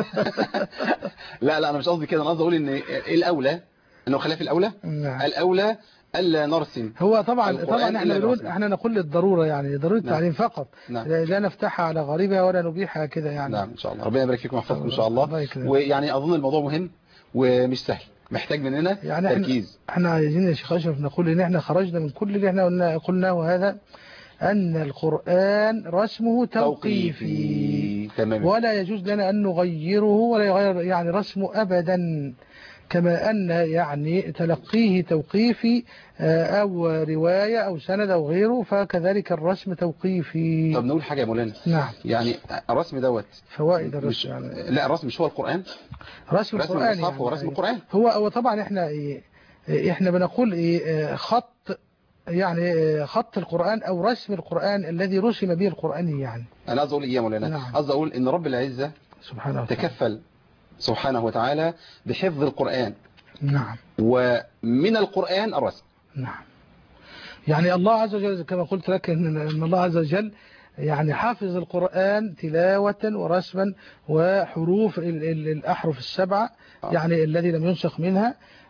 لا لا أنا مش قصدي كده، أنا قصدي أقول إن الأولى إنه خلاف الأولى. نعم. الأولى ألا نرسم. هو طبعا طبعا احنا بنقول احنا نقول للضرورة يعني ضرورة التعليم نعم. فقط. نعم. لا نفتحها على غريبها ولا نبيحها كده يعني. نعم إن شاء الله ربنا يبارك فيكم ويحفظكم إن شاء الله. ويعني أظن الموضوع مهم ومش سهل، محتاج مننا يعني تركيز. احنا عايزين يا شيخ اشرف نقول ان احنا خرجنا من كل اللي احنا قلنا قلناه هذا، ان القرآن رسمه توقيفي تمام، ولا يجوز لنا ان نغيره ولا يغير يعني رسمه ابدا، كما ان يعني تلقيه توقيفي او رواية او سند او غيره، فكذلك الرسم توقيفي. طب نقول حاجة يا مولانا. نعم. يعني الرسم دوت فوائد الرسم مش يعني. لا الرسم مش هو القرآن. رسم القرآن يعني هو رسم القرآن. هو هو طبعا احنا ايه احنا بنقول ايه خط يعني خط القرآن او رسم القرآن الذي رسم به القرآن يعني. انا عايز اقول ايه يا مولانا، قصدي اقول ان رب العزة سبحانه تكفل سبحانه وتعالى بحفظ القرآن. نعم. ومن القرآن الرسم. نعم. يعني الله عز وجل كما قلت لك ان الله عز وجل يعني حافظ القرآن تلاوة ورسما وحروف الأحرف السبعة يعني الذي لم ينسخ منها،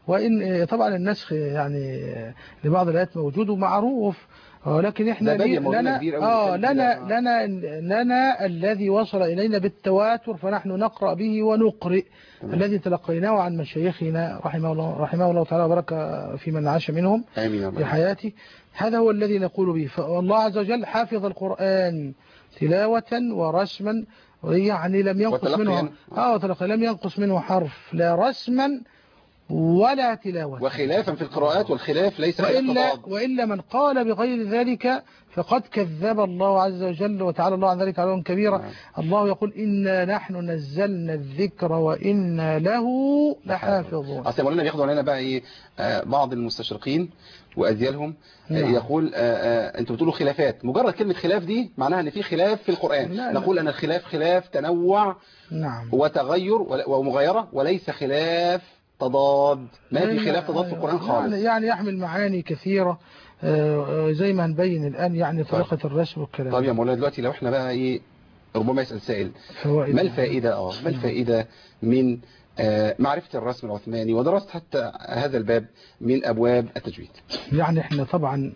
وإن طبعا النسخ يعني لبعض الآيات موجود ومعروف، ولكن احنا لنا اه لنا لنا لنا الذي وصل الينا بالتواتر فنحن نقرا به ونقرئ الذي تلقيناه عن مشايخنا رحمه الله رحمه الله تعالى وبارك في من عاش منهم في حياته. هذا هو الذي نقول به. فالله عز وجل حافظ القرآن تلاوة ورسما، يعني لم ينقص منه اه تلقي لم ينقص منه حرف لا رسما ولا تلاوة، وخلافا في القراءات، والخلاف ليس وإلا, وإلا من قال بغير ذلك فقد كذب الله عز وجل وتعالى الله عن ذلك علوا كبيرا. نعم. الله يقول إنا نحن نزلنا الذكر وإنا له لحافظون. أصلا مولانا بياخدوا علينا بقى إيه آه بعض المستشرقين وأذيالهم آه نعم. يقول آه آه أنتوا بتقولوا خلافات، مجرد كلمة خلاف دي معناها أن في خلاف في القرآن. لا نقول لا. أن الخلاف خلاف تنوع نعم. وتغير ومغايرة، وليس خلاف تضاد، ما في خلاف تضاد في القرآن خالص. يعني يحمل معاني كثيرة زي ما هنبين الآن يعني طريقة طيب. الرسم والكلام. طيب يا مولانا دلوقتي لو احنا بقى ايه ربما يسأل سائل ما الفائدة اه ما الفائدة من آه معرفة الرسم العثماني ودراسة حتى هذا الباب من أبواب التجويد؟ يعني احنا طبعا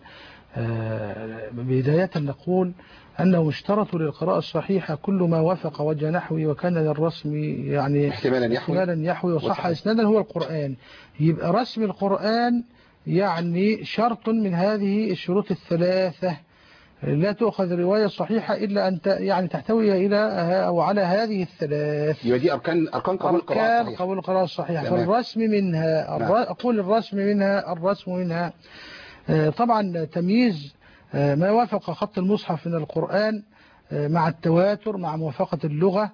آه بداية نقول أنه اشترط للقراءة الصحيحة كل ما وافق وجه نحوي وكان للرسم يعني احتمالا يحوي, احتمالا يحوي وصح إسنادا هو القرآن. يبقى رسم القرآن يعني شرط من هذه الشروط الثلاثة، لا تؤخذ الرواية الصحيحة إلا أن يعني تحتوي إلى أو على هذه الثلاث. يبقى دي أركان أركان قبول القراءة الصحيحة. قبول القراءة الصحيحة. فالرسم منها نعم. أقول الرسم منها الرسم منها طبعا تمييز ما وافق خط المصحف من القرآن مع التواتر مع موافقة اللغة.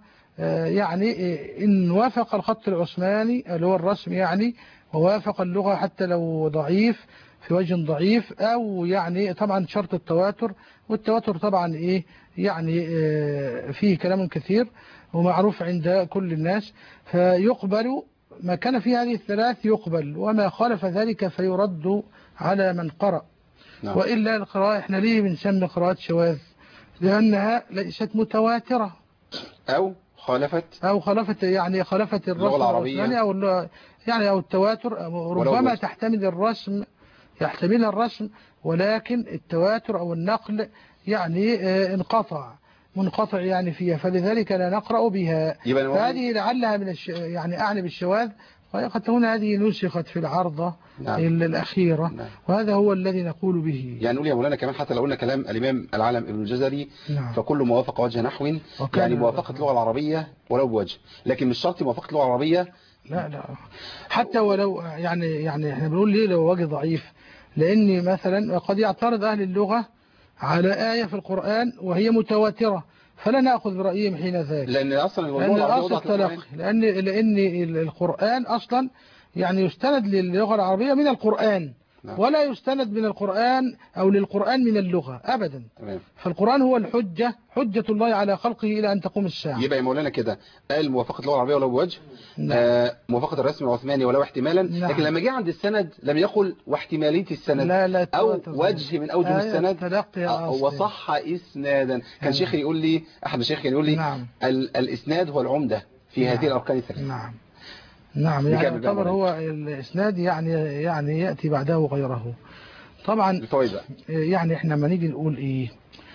يعني إن وافق الخط العثماني اللي هو الرسم يعني ووافق اللغة حتى لو ضعيف في وجه ضعيف، أو يعني طبعا شرط التواتر، والتواتر طبعا إيه يعني فيه كلام كثير ومعروف عند كل الناس، فيقبل ما كان في هذه الثلاث يقبل، وما خالف ذلك فيرد على من قرأ. نعم. وإلا القراءة احنا ليه بنسمي قراءات شواذ؟ لأنها ليست متواترة أو خالفت أو خالفت يعني خالفت الرسم العربية أو يعني أو التواتر. ربما تحتمل الرسم يحتمل الرسم ولكن التواتر أو النقل يعني انقطع منقطع يعني فيها، فلذلك لا نقرأ بها. فهذه لعلها من الش... يعني أعني بالشواذ، وقد تكون هذه نسخت في العرضة نعم. الأخيرة نعم. وهذا هو الذي نقول به. يعني نقول يا مولانا كمان حتى لو قلنا كلام الإمام العالم ابن الجزري نعم. فكل موافق وجه نحو يعني موافقة اللغة العربية ولو بوجه، لكن مش شرط موافقة اللغة العربية. لا لا حتى ولو يعني يعني احنا بنقول ليه لو وجه ضعيف، لأن مثلا قد يعترض أهل اللغة على آية في القرآن وهي متواترة فلا نأخذ برأيهم حين ذلك، لأن أصلا لأن أصل التلقي لأن لأن القرآن أصلا يعني يستند للغة العربية من القرآن نعم. ولا يستند من القرآن أو للقرآن من اللغة أبدا. تمام. فالقرآن هو الحجة حجة الله على خلقه إلى أن تقوم الساعة. يبقى يا مولانا كده قال موافقة اللغة العربية ولو بوجه نعم. آه موافقة الرسم العثماني ولو احتمالا نعم. لكن لما جه عند السند لم يقل واحتمالية السند لا لا أو وجه من أوجه آية السند وصح إسنادا. كان نعم. شيخي يقول لي أحد شيخي يقول لي نعم. الإسناد هو العمدة في نعم. هذه الأركان الثلاثة. نعم نعم يعني يعتبر هو الإسناد يعني يعني يأتي بعده غيره. طبعا الفوائد يعني احنا لما نيجي نقول ايه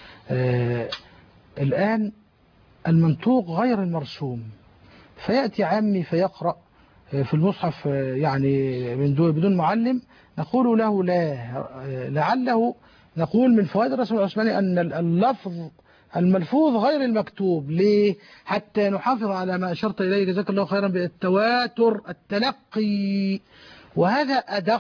آه الآن المنطوق غير المرسوم، فيأتي عامي فيقرأ في المصحف يعني من دون بدون معلم، نقول له لا لعله نقول من فوائد الرسم العثماني أن اللفظ الملفوظ غير المكتوب. ليه؟ حتى نحافظ على ما أشرت إليه جزاك الله خيرا بالتواتر التلقي، وهذا أدق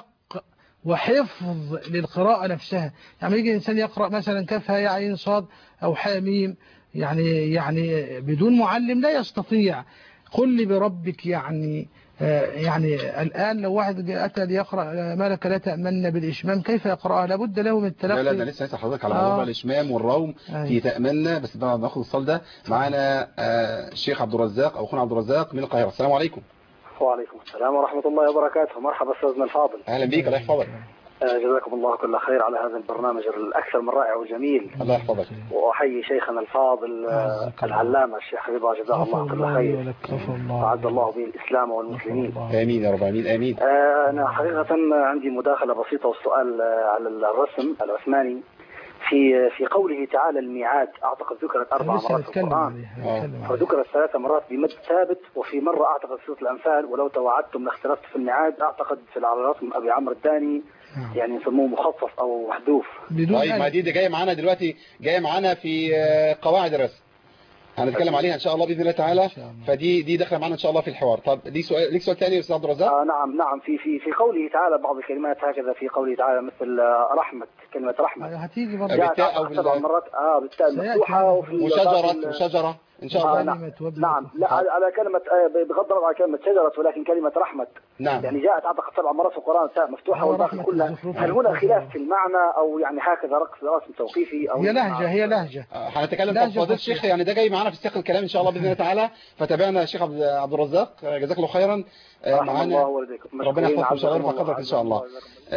وحفظ للقراءة نفسها. يعني يجي الإنسان يقرأ مثلا كاف هاء عين صاد أو حاميم يعني يعني بدون معلم لا يستطيع. قل لي بربك يعني يعني الآن لو واحد أتى ليقرأ ما لك لا تأمن بالإشمام كيف يقرأها؟ لابد له من التلقي. لا لا ده لسه هسأل حضرتك على موضوع آه. الإشمام والروم في تأمنا، بس بعد ما ناخد الصال ده معانا آه الشيخ عبد الرزاق أو أخونا عبد الرزاق من القاهرة. السلام عليكم. وعليكم السلام ورحمة الله وبركاته. مرحبا أستاذنا الفاضل. أهلا بيك الله يحفظك. جزاكم الله كل خير على هذا البرنامج الأكثر من رائع وجميل. الله يحفظك. وأحيي شيخنا الفاضل العلامة الشيخ رضا جزاه الله كل خير، وعز الله به الإسلام والمسلمين. آمين يا رب. آمين آمين. أنا حقيقة عندي مداخلة بسيطة والسؤال على الرسم العثماني في في قوله تعالى الميعاد، أعتقد ذكرت أربع مرات في القرآن، وذكرت ثلاث مرات بمد ثابت، وفي مرة أعتقد في سورة الأنفال ولو توعدتم لاختلفتم في الميعاد، أعتقد في على رسم أبي عمرو الداني يعني يسموه مخفف أو محذوف. طيب ما دي, دي جاية معانا دلوقتي، جاية معانا في قواعد الرسم هنتكلم عليها ان شاء الله باذن الله تعالى، فدي دي داخله معانا ان شاء الله في الحوار. طب دي سؤال ليك سؤال ثاني يا استاذ عبد الرزاق؟ آه نعم نعم في في في قوله تعالى بعض الكلمات هكذا، في قوله تعالى مثل رحمة، كلمة رحمة هتيجي برضه بالتاء او بالسبع مرات اه بالتاء المفتوحه، وفي وشجرة وشجرة ان شاء الله. آه نعم, نعم. لا على كلمة بغض النظر على كلمة شجرة، ولكن كلمة رحمة نعم يعني جاءت اعتقد سبع مرات في القرآن تاء مفتوحة والباقي كلها. هل هنا خلاف في المعنى او يعني هكذا رقص رسم توقيفي او هي لهجة؟ هي لهجة هنتكلم. فضيلة الشيخ يعني ده جاي معانا في سياق الكلام ان شاء الله باذن الله تعالى، فتابعنا الشيخ عبد الرزاق جزاك الله خيرا معانا. ربنا يحفظكم ان شاء الله ويرفع قدرك ان شاء الله.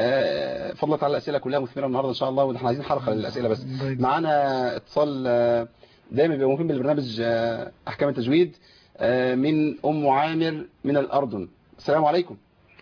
فضلت على الاسئله كلها مثمره النهارده ان شاء الله، ونحن عايزين حلقه للاسئله بس. معانا اتصال دايما بيبقى مهم بالبرنامج احكام التجويد من ام عامر من الاردن. السلام عليكم.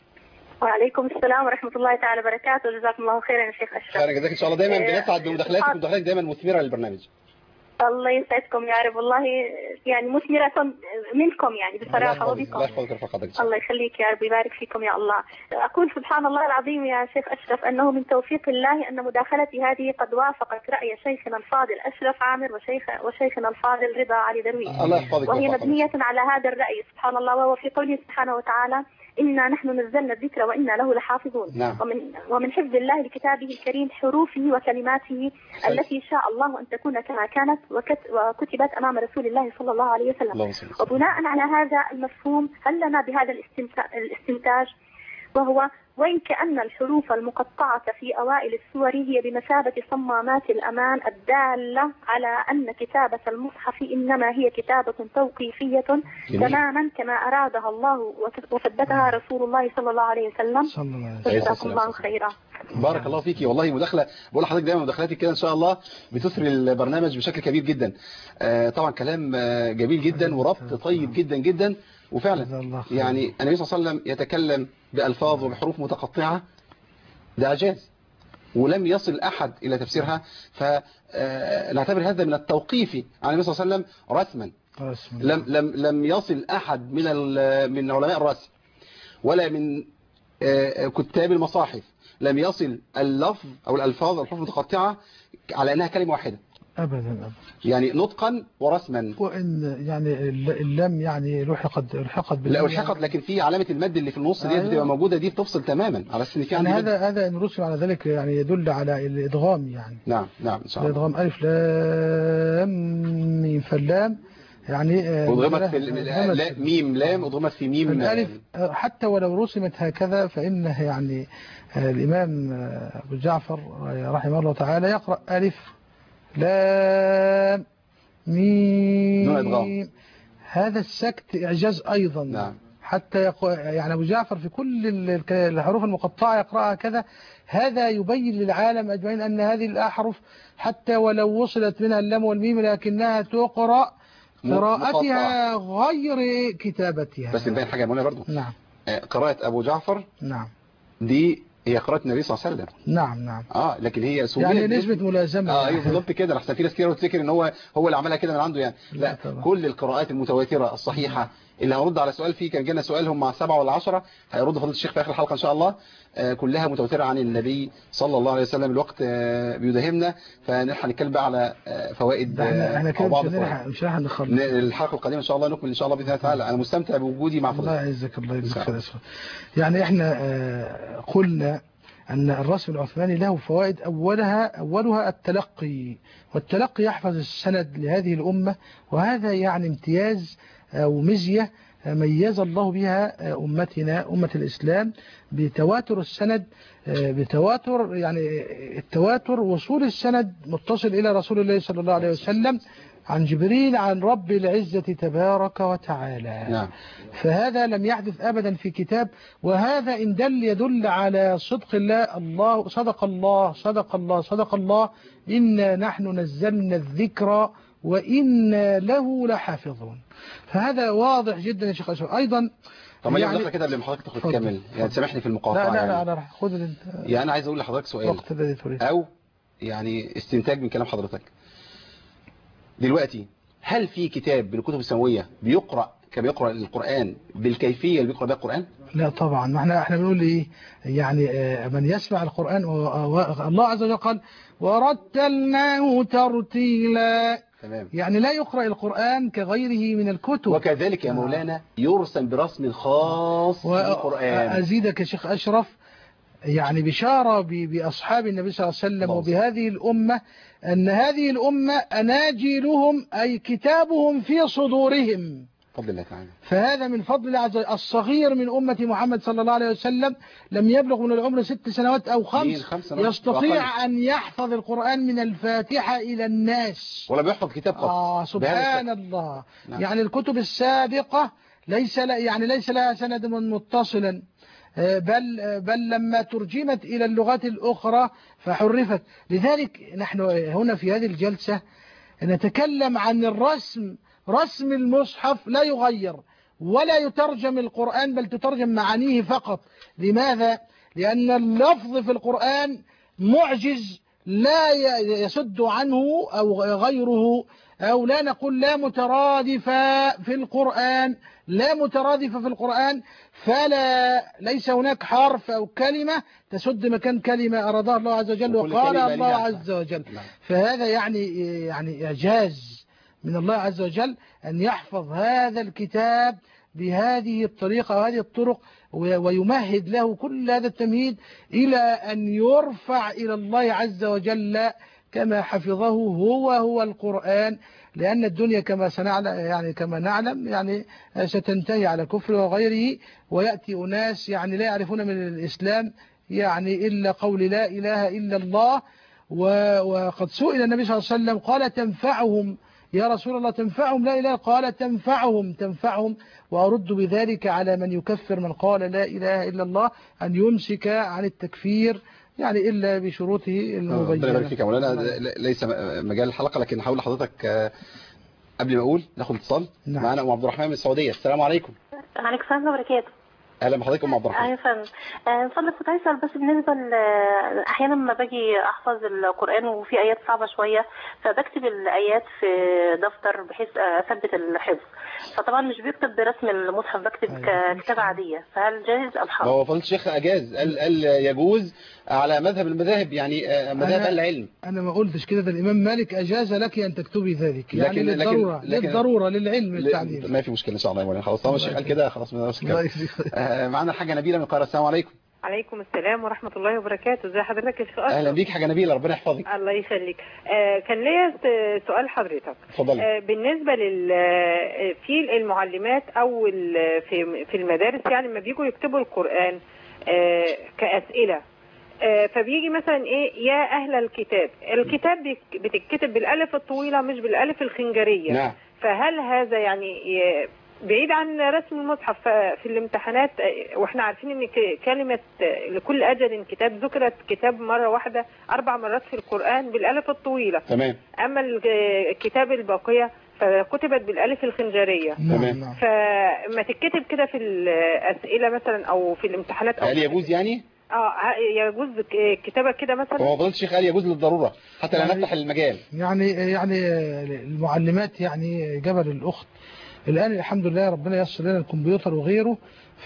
وعليكم السلام ورحمه الله تعالى وبركاته. جزاكم الله خيرا يا شيخ اشرف. خير جزاك ان شاء الله. دايما بنسعد بمداخلاتك، مداخلاتك دايما مثمره للبرنامج. الله يسعدكم يا رب، والله يعني مثمرة منكم يعني بصراحة وبكم. الله يحفظك ويرفع قدرك. الله يخليك يا رب، يبارك فيكم يا الله. أقول سبحان الله العظيم يا شيخ أشرف أنه من توفيق الله أن مداخلتي هذه قد وافقت رأي شيخنا الفاضل أشرف عامر وشيخ وشيخنا الفاضل رضا علي درويش، الله يحفظك، وهي مبنية على هذا الرأي سبحان الله، وهو في قوله سبحانه وتعالى إنا نحن نزلنا الذكر وإنا له لحافظون. نعم. ومن ومن حفظ الله لكتابه الكريم حروفه وكلماته صحيح. التي شاء الله أن تكون كما كانت وكتبت أمام رسول الله صلى الله عليه وسلم. وبناء على هذا المفهوم هل لنا بهذا الاستنتاج، وهو وإن كأن الحروف المقطعة في أوائل السور هي بمثابة صمامات الأمان الدالة على أن كتابة المصحف إنما هي كتابة توقيفية تماما كما أرادها الله وثبتها رسول الله صلى الله عليه وسلم. جزاكم الله خيرا. بارك الله فيكي. والله مداخله بقول لحضرتك دايما مداخلاتك كده ان شاء الله بتثري البرنامج بشكل كبير جدا. آه طبعا كلام آه جميل جدا وربط طيب جدا جدا، وفعلا يعني النبي صلى الله عليه وسلم يتكلم بألفاظ وبحروف متقطعة، ده إعجاز ولم يصل أحد إلى تفسيرها، فنعتبر هذا من التوقيف عن النبي صلى الله عليه وسلم رسما. لم لم لم يصل أحد من من علماء الرسم ولا من كتاب المصاحف لم يصل اللفظ أو الألفاظ الحروف المتقطعة على أنها كلمة واحدة أبدا أبدا، يعني نطقا ورسما. وإن يعني اللام يعني لحقت لحقت لا لحقت، لكن في علامة المد اللي في النص دي أيوة. بتبقى موجودة، دي بتفصل تماما على أساس إن في يعني هذا هذا إن رسم على ذلك يعني يدل على الإدغام يعني. نعم نعم إن شاء الله. الإدغام ألف لام ميم فاللام يعني أضغمت في لا ميم لام أضغمت في ميم الألف، حتى ولو رسمت هكذا فإنه يعني الإمام أبو جعفر رحمه الله تعالى يقرأ ألف لام ميم، هذا السكت إعجاز أيضا. نعم. حتى يقو... يعني أبو جعفر في كل الحروف المقطعة يقرأها كذا، هذا يبين للعالم أجمعين أن هذه الأحرف حتى ولو وصلت منها اللام والميم لكنها تقرأ قراءتها غير كتابتها. بس نبين حاجة مهمة برضو. نعم. قراءة أبو جعفر نعم دي هي قراءة النبي صلى الله عليه وسلم. نعم نعم. اه لكن هي يعني نسبة ملازمة. اه ايوه بالظبط كده، لحسن في ناس كتير بتفتكر ان هو هو اللي عملها كده من عنده يعني. لا, لا كل القراءات المتواترة الصحيحة اللي هنرد على سؤال فيه، كان جانا سؤالهم مع سبعة ولا عشرة، هيرد فضيلة الشيخ في آخر الحلقة إن شاء الله. آه كلها متواترة عن النبي صلى الله عليه وسلم. الوقت آه بيداهمنا، فنحن نتكلم بقى على آه فوائد آه احنا كده بعض مش راح نخلص الحلقة القادمة إن شاء الله، نكمل إن شاء الله بإذن الله تعالى. أنا مستمتع بوجودي مع فضيلة. الله يعزك الله يجزيك خير. يعني احنا آه قلنا أن الرسم العثماني له فوائد، أولها أولها التلقي، والتلقي يحفظ السند لهذه الأمة، وهذا يعني امتياز ومزية ميز الله بها أمتنا أمة الإسلام بتواتر السند، بتواتر يعني التواتر وصول السند متصل إلى رسول الله صلى الله عليه وسلم عن جبريل عن رب العزة تبارك وتعالى. نعم. فهذا لم يحدث أبدا في كتاب، وهذا إن دل يدل على صدق الله. الله صدق الله صدق الله صدق الله إنا نحن نزلنا الذكر وإنا له لحافظون. فهذا واضح جدا يا شيخ أشرف. أيضا طب ما يعني كده قبل ما حضرتك تاخد تكمل يعني تسامحني في المقاطعة. لا لا يعني. لا انا خد انت يعني انا عايز اقول لحضرتك سؤال او يعني استنتاج من كلام حضرتك دلوقتي. هل في كتاب من الكتب السماويه بيقرأ كبيقرأ القرآن بالكيفية اللي بيقرأ بها القرآن؟ لا طبعا. ما احنا احنا بنقول ايه يعني من يسمع القرآن الله عز وجل قال ورتلناه ترتيلا. تمام. يعني لا يقرأ القرآن كغيره من الكتب. وكذلك يا مولانا يرسم برسم خاص بالقرآن. أزيدك يا شيخ أشرف يعني بشارة بأصحاب النبي صلى الله عليه وسلم وبهذه الأمة أن هذه الأمة أناجيلهم أي كتابهم في صدورهم. فضل الله تعالى. فهذا من فضل الله عز وجل. الصغير من أمة محمد صلى الله عليه وسلم لم يبلغ من العمر ست سنوات أو خمس يستطيع أن يحفظ القرآن من الفاتحة إلى الناس ولا بيحفظ كتاب قط. آه سبحان الله. نعم. يعني الكتب السابقة ليس لا يعني ليس لها سند متصلا بل بل لما ترجمت إلى اللغات الأخرى فحرفت. لذلك نحن هنا في هذه الجلسة نتكلم عن الرسم. رسم المصحف لا يغير ولا يترجم القرآن بل تترجم معانيه فقط. لماذا؟ لأن اللفظ في القرآن معجز لا يسد عنه أو غيره، أو لا نقول لا مترادفة في القرآن لا مترادفة في القرآن فلا ليس هناك حرف أو كلمة تسد مكان كلمة أرادها الله عز وجل وقال الله عز وجل. فهذا يعني يعني إعجاز من الله عز وجل أن يحفظ هذا الكتاب بهذه الطريقة وهذه الطرق ويمهد له كل هذا التمهيد إلى أن يرفع إلى الله عز وجل كما حفظه هو هو القرآن. لأن الدنيا كما سنعلم يعني كما نعلم يعني ستنتهي على كفر وغيره، ويأتي أناس يعني لا يعرفون من الإسلام يعني إلا قول لا إله إلا الله. وقد سئل النبي صلى الله عليه وسلم قال تنفعهم يا رسول الله تنفعهم لا إله؟ قال تنفعهم تنفعهم. وأرد بذلك على من يكفر من قال لا إله إلا الله أن يمسك عن التكفير يعني إلا بشروطه المبينة. ربنا يبارك فيك يا مولانا. ليس مجال الحلقة لكن هقول لحضرتك قبل ما أقول ناخد اتصال. نعم. معنا أم عبد الرحمن من السعودية. السلام عليكم. وعليكم السلام وبركاته. اهلا بحضرتك ام عبد الرحمن. ايوه فندم. من فضلك كنت عايز اسال بس بالنسبه احيانا لما باجي احفظ القران وفي ايات صعبه شويه فبكتب الايات في دفتر بحيث اثبت الحفظ، فطبعا مش بيكتب برسم المصحف بكتب ككتابه عاديه، فهل جائز ام حرام؟ هو فضيله الشيخ اجاز قال قال يجوز على مذهب المذاهب يعني مذاهب اهل العلم. انا ما قلتش كده، ده الامام مالك اجاز لك ان تكتبي ذلك يعني لكن للضروره لكن للضروره للعلم التعليم. ما في مشكله ان شاء الله يا مولانا. خلاص طالما الشيخ قال كده خلاص ما معانا الحاجه نبيله من القاهره. السلام عليكم. عليكم السلام ورحمة الله وبركاته. ازي حضرتك يا شيخ أشرف؟ اهلا بيك حاجه نبيله ربنا يحفظك. الله يخليك. آه كان ليا سؤال حضرتك. اتفضلي. آه بالنسبه لل في المعلمات او في في المدارس يعني لما بييجوا يكتبوا القرآن آه كأسئلة آه فبيجي مثلا ايه يا اهل الكتاب، الكتاب بتتكتب بالالف الطويله مش بالالف الخنجريه. نعم. فهل هذا يعني بعيد عن رسم المصحف في الامتحانات؟ واحنا عارفين ان كلمة لكل اجل كتاب ذكرت كتاب مرة واحدة اربع مرات في القرآن بالالف الطويلة. تمام. اما الكتاب الباقية فكتبت بالالف الخنجرية. تمام. فما تتكتب كده في الاسئلة مثلا او في الامتحانات. هل يجوز يعني؟ اه يجوز كتابة كده مثلا؟ هو فضيلة الشيخ قال يجوز للضرورة حتى لا نفتح المجال. يعني يعني المعلمات يعني جبل الاخت الآن الحمد لله ربنا ييسر لنا الكمبيوتر وغيره،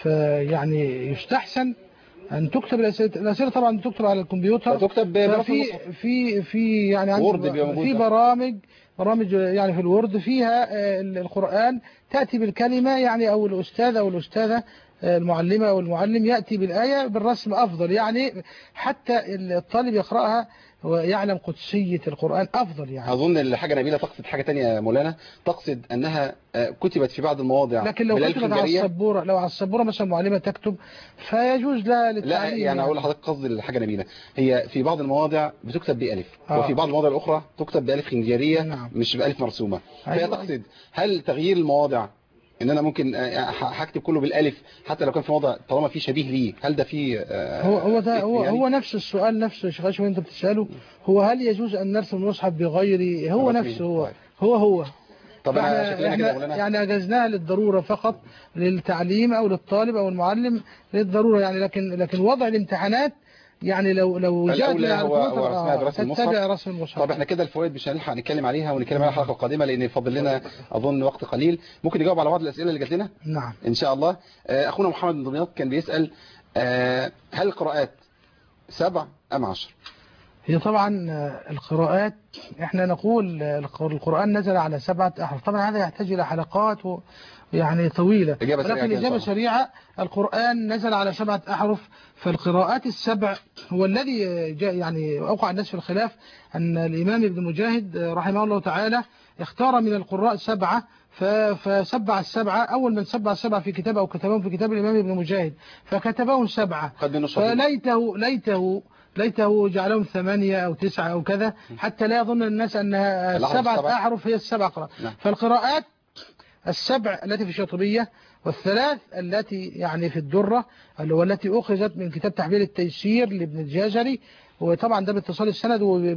فيعني يستحسن أن تكتب الأسئلة. الأسئلة طبعا تكتب على الكمبيوتر، تكتب في في في يعني وورد في برامج برامج يعني في الوورد فيها القرآن تأتي بالكلمة يعني أو الأستاذ أو الأستاذة المعلمة أو المعلم يأتي بالآية بالرسم أفضل، يعني حتى الطالب يقرأها ويعلم قدسية القرآن أفضل يعني. أظن الحاجة نبيلة تقصد حاجة تانية يا مولانا، تقصد أنها كتبت في بعض المواضع، لكن لو كتبت على السبورة، لو على السبورة مثلا معلمة تكتب فيجوز لها للتعليم. لا يعني أقول لحضرتك قصد الحاجة نبيلة، هي في بعض المواضع بتكتب بألف آه. وفي بعض المواضع الأخرى تكتب بألف خنجرية نعم. مش بألف مرسومة. أيوة. فهي تقصد هل تغيير المواضع ان انا ممكن هكتب كله بالالف حتى لو كان في موضع طالما في شبيه ليه، هل ده في هو هو ده هو, يعني؟ هو نفس السؤال نفسه يا شيخ اشرف انت بتساله، هو هل يجوز ان نرسم المصحف بغير هو نفسه هو طيب. هو هو طب انا احنا يعني اجزناها للضروره فقط، للتعليم او للطالب او المعلم للضروره يعني، لكن لكن وضع الامتحانات يعني لو لو جاءت من هو هو رسمها برسم المصحف. رسم المصحف. طب احنا كده الفوائد مش هنلحق نتكلم عليها ونتكلم عليها الحلقه القادمه لان فاضل لنا اظن وقت قليل. ممكن نجاوب على بعض الاسئله اللي جات لنا؟ نعم ان شاء الله. اخونا محمد بن دمياط كان بيسال هل القراءات سبع ام عشر؟ هي طبعا القراءات احنا نقول القرآن نزل على سبعة أحرف، طبعا هذا يحتاج إلى حلقات و يعني طويلة، ولكن إجابة سريعة القرآن نزل على سبعة أحرف. فالقراءات السبع هو الذي يعني أوقع الناس في الخلاف أن الإمام ابن مجاهد رحمه الله تعالى اختار من القراء سبعة فسبع السبعة، أول من سبع السبعة في كتاب أو كتبهم في كتاب الإمام ابن مجاهد فكتبهم سبعة، فليته ليته ليته جعلهم ثمانية أو تسعة أو كذا حتى لا يظن الناس أنها السبعة أحرف هي السبع قراءات. فالقراءات السبع التي في الشاطبية والثلاث التي يعني في الدرة والتي أخذت من كتاب تحبير التيسير لابن الجزري، وطبعا ده باتصال السند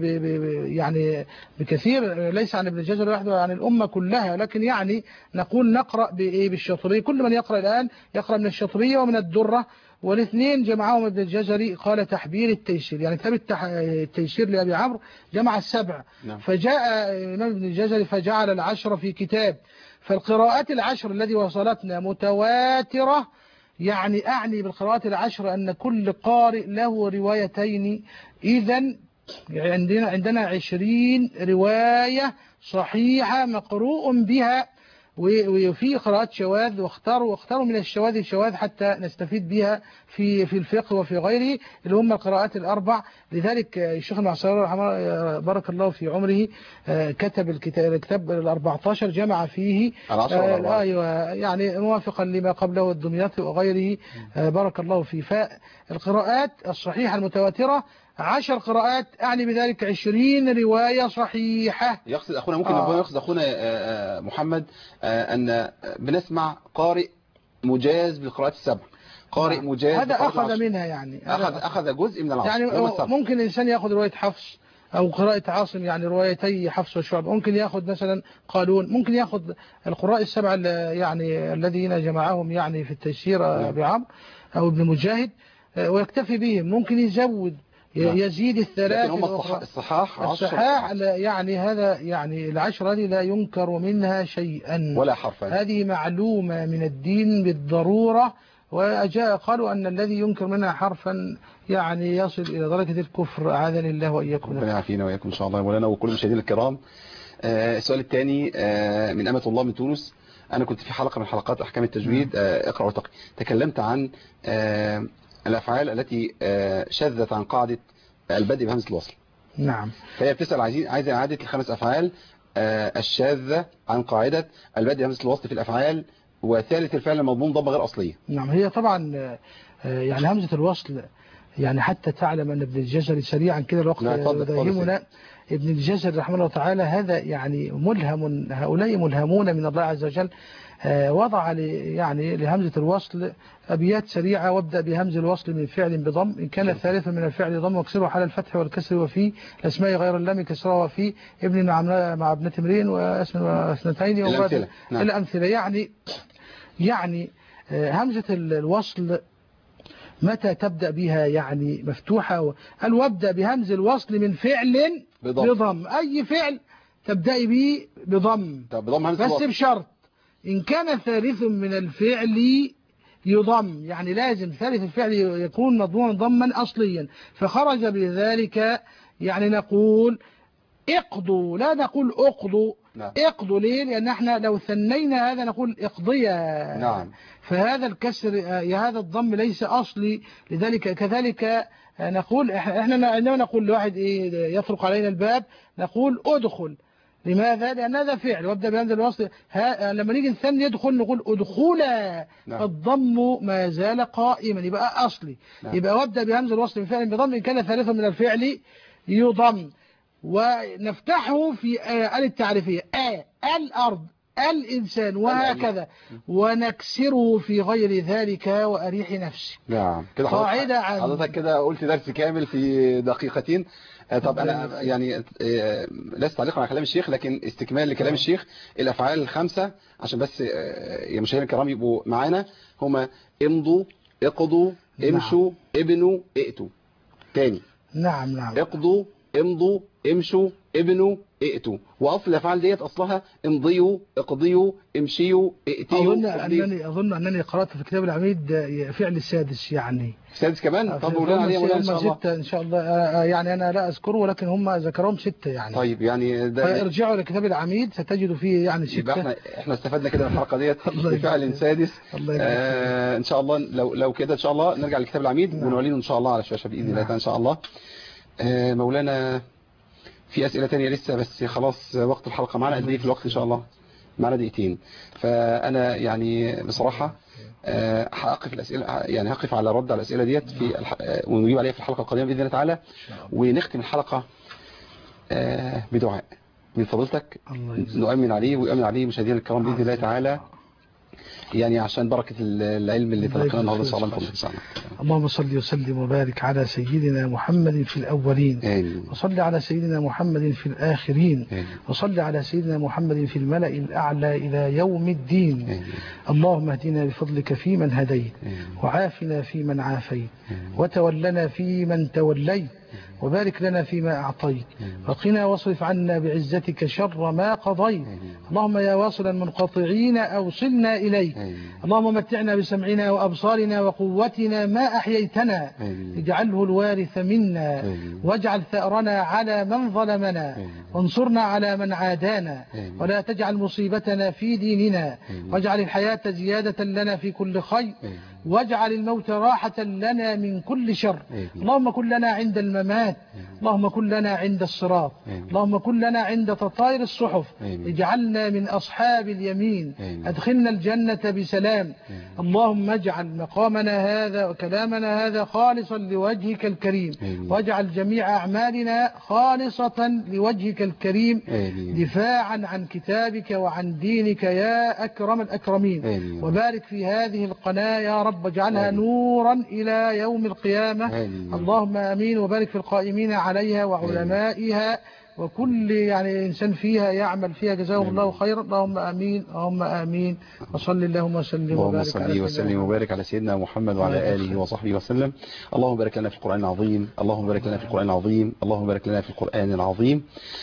يعني بكثير ليس عن ابن الجزري وحده، عن الأمة كلها، لكن يعني نقول نقرأ بالشاطبية، كل من يقرأ الآن يقرأ من الشاطبية ومن الدرة، والاثنين جمعهم ابن الجزري قال تحبير التيسير يعني كتاب التيسير لأبي عمرو جمع السبع. نعم. فجاء الإمام ابن الجزري فجعل العشر في كتاب. فالقراءات العشر التي وصلتنا متواترة، يعني أعني بالقراءات العشر أن كل قارئ له روايتين، إذن عندنا عندنا عشرين رواية صحيحة مقروء بها، وفي قراءات شواذ، واختاروا واختاروا من الشواذ الشواذ حتى نستفيد بها في في الفقه وفي غيره اللي هم القراءات الأربع. لذلك الشيخ المعصري رحمه بارك الله في عمره كتب الكتاب الكتاب الأربعتاشر جمع فيه آه أيوة يعني موافقا لما قبله الدمياطي وغيره آه بارك الله فيه. فالقراءات الصحيحة المتواترة عشر قراءات، أعني بذلك عشرين رواية صحيحة. يقصد أخونا ممكن آه. يقصد أخونا محمد أن بنسمع قارئ مجاز بالقراءات السبع، قارئ نعم. مجاز هذا أخذ منها يعني أخذ أخذ جزء من العصر يعني ممكن الإنسان يأخذ رواية حفص أو قراءة عاصم يعني روايتي حفص وشعب، ممكن يأخذ مثلا قالون، ممكن يأخذ القراء السبع يعني الذين جمعهم يعني في التيسير بعمر أو ابن مجاهد ويكتفي بهم، ممكن يزود يزيد الثلاث. لكن هم الصحاح الصحاح يعني هذا يعني العشرة هذه لا ينكر منها شيئا ولا حرفا، هذه معلومة من الدين بالضرورة. وأجاء قالوا أن الذي ينكر منها حرفا يعني يصل إلى درجة الكفر، أعاذني الله وإياكم. ربنا يعافينا وإياكم إن شاء الله مولانا وكل المشاهدين الكرام. آه السؤال الثاني آه من أمة الله من تونس. أنا كنت في حلقة من حلقات أحكام التجويد آه اقرأ وتقي، تكلمت عن آه الأفعال التي شذت عن قاعدة البدء بهمزة الوصل. نعم. فهي بتسأل عايزة إعادة الخمس أفعال الشاذة عن قاعدة البدء بهمزة الوصل في الأفعال، وثالث الفعل المضمون ضمة غير أصلية. نعم. هي طبعا يعني همزة الوصل يعني حتى تعلم أن ابن الجزري سريعا كده الوقت يداهمنا، ابن الجزري رحمه الله تعالى هذا يعني ملهم، هؤلاء ملهمون من الله عز وجل. وضع يعني لهمزة الوصل أبيات سريعة، وابدأ بهمز الوصل من فعل بضم إن كان الثالث من الفعل ضم واكسره على الفتح والكسر وفي الأسماء غير اللام كسره وفي ابن مع ابنة امرين واسم واثنتين ومراد الأمثلة. يعني يعني همزة الوصل متى تبدأ بها يعني مفتوحة، قال وابدأ بهمز الوصل من فعل بضم, بضم. أي فعل تبدأ به بضم بضم بس بشرط إن كان ثالث من الفعل يضم، يعني لازم ثالث الفعل يكون مضموما ضما أصليا. فخرج بذلك يعني نقول اقضوا، لا نقول اقضوا. نعم. اقضوا ليه؟ لأن احنا لو ثنينا هذا نقول اقضيا. نعم. فهذا الكسر هذا الضم ليس أصلي، لذلك كذلك نقول احنا عندما نقول لواحد ايه يطرق علينا الباب نقول ادخل. لماذا؟ لأن هذا فعل وابدأ بهمزة الوصل. لما نيجي نثني يدخل نقول ادخلا. نعم. فالضم ما زال قائما يبقى أصلي. نعم. يبقى وابدأ بهمزة الوصل من فعل بضم إن كان ثالثا من الفعل يضم. ونفتحه في آل التعريفية آ الأرض الإنسان وهكذا، ونكسره في غير ذلك وأريح نفسي. نعم كده قاعدة عن حضرتك كده قلت درس كامل في دقيقتين. طب أنا يعني لست تعليقا على كلام الشيخ لكن استكمال لكلام الشيخ. الأفعال الخمسة عشان بس يا مشاهير الكرام يبقوا معانا هما امضوا اقضوا امشوا ابنوا ائتوا. تاني. نعم نعم. اقضوا امضوا امشوا ابنوا ائتوا. واصل الافعال ديت اصلها امضيوا اقضيوا امشيوا ائتيوا. اظن انني اظن انني قرات في كتاب العميد فعل السادس يعني السادس كمان. طب قولنا عليه مولانا ان شاء الله. ستة ان شاء الله يعني انا لا اذكره ولكن هم ذكرهم ستة يعني. طيب يعني ده ارجعوا لكتاب العميد ستجدوا فيه يعني ستة. يبقى احنا احنا استفدنا كده من الحلقه ديت بفعل سادس. آه ان شاء الله لو لو كده ان شاء الله نرجع لكتاب العميد ونعلنه ان شاء الله على الشاشه باذن الله ان شاء الله. آه مولانا في أسئلة تانية لسه بس خلاص وقت الحلقة معنا قد ايه في الوقت إن شاء الله؟ معنا دقيقتين. فأنا يعني بصراحة هقف الأسئلة يعني هقف على رد على الأسئلة ديت في الح... ونجيب عليها في الحلقة القادمة بإذن الله تعالى. ونختم الحلقة بدعاء من فضيلتك نؤمن عليه ويؤمن عليه مشاهدينا الكرام بإذن الله تعالى يعني عشان بركة العلم اللي تلقيناه النهارده إن شاء الله. اللهم صل وسلم وبارك على سيدنا محمد في الأولين. آمين. وصل على سيدنا محمد في الآخرين. آمين. وصل على سيدنا محمد في الملأ الأعلى إلى يوم الدين. آمين. اللهم اهدنا بفضلك في من هديت. آمين. وعافنا في من عافيت. آمين. وتولنا في من توليت. وبارك لنا فيما أعطيت. وقنا واصرف عنا بعزتك شر ما قضيت. اللهم يا واصل المنقطعين أوصلنا إليك. اللهم متعنا بسمعنا وأبصارنا وقوتنا ما أحييتنا. اجعله الوارث منا واجعل ثأرنا على من ظلمنا وانصرنا على من عادانا ولا تجعل مصيبتنا في ديننا واجعل الحياة زيادة لنا في كل خير واجعل الموت راحة لنا من كل شر. اللهم كن لنا عند الممات. اللهم كن لنا عند الصراط. اللهم كن لنا عند تطاير الصحف. اجعلنا من أصحاب اليمين. أدخلنا الجنة بسلام. اللهم اجعل مقامنا هذا وكلامنا هذا خالصا لوجهك الكريم واجعل جميع أعمالنا خالصة لوجهك الكريم دفاعا عن كتابك وعن دينك يا أكرم الأكرمين. وبارك في هذه القناة يا رب واجعلها نورا إلى يوم القيامة. اللهم آمين. وبارك في القائمين عليها وعلمائها وكل يعني إنسان فيها يعمل فيها جزاهم الله خيرا. اللهم آمين اللهم آمين. وصل اللهم وسلم وبارك على وسلم وبارك على سيدنا محمد وعلى آله وصحبه وسلم. اللهم بارك لنا في القرآن العظيم. اللهم بارك لنا في القرآن العظيم. اللهم بارك لنا في القرآن العظيم.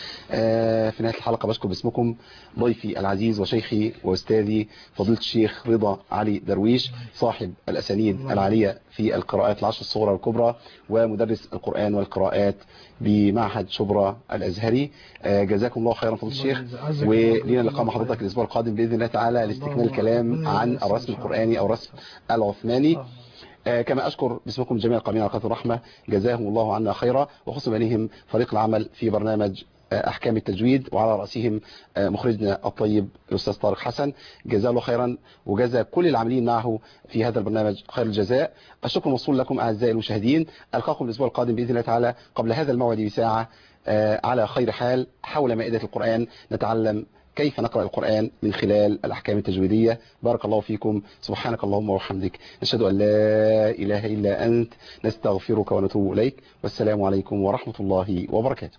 آه في نهاية الحلقة بشكر باسمكم ضيفي العزيز وشيخي وأستاذي فضيلة الشيخ رضا علي درويش صاحب الأسانيد العالية في القراءات العشر الصغرى والكبرى ومدرس القرآن والقراءات بمعهد شبرا الأزهري. آه جزاكم الله خيرا فضيلة الشيخ. ولينا لقاء مع حضرتك الأسبوع القادم بإذن الله تعالى لاستكمال الكلام عن الرسم القرآني أو الرسم العثماني. آه كما أشكر باسمكم جميع القائمين على قناة الرحمة جزاهم الله عنا خيرا وخص بينهم فريق العمل في برنامج أحكام التجويد وعلى رأسهم مخرجنا الطيب الأستاذ طارق حسن جزاه الله خيرا وجزا كل العاملين معه في هذا البرنامج خير الجزاء. الشكر موصول لكم أعزائي المشاهدين. ألقاكم الأسبوع القادم بإذن الله تعالى قبل هذا الموعد بساعة على خير حال حول مائدة القرآن نتعلم كيف نقرأ القرآن من خلال الأحكام التجويدية. بارك الله فيكم. سبحانك اللهم وبحمدك نشهد أن لا إله إلا أنت نستغفرك ونتوب إليك والسلام عليكم ورحمة الله وبركاته.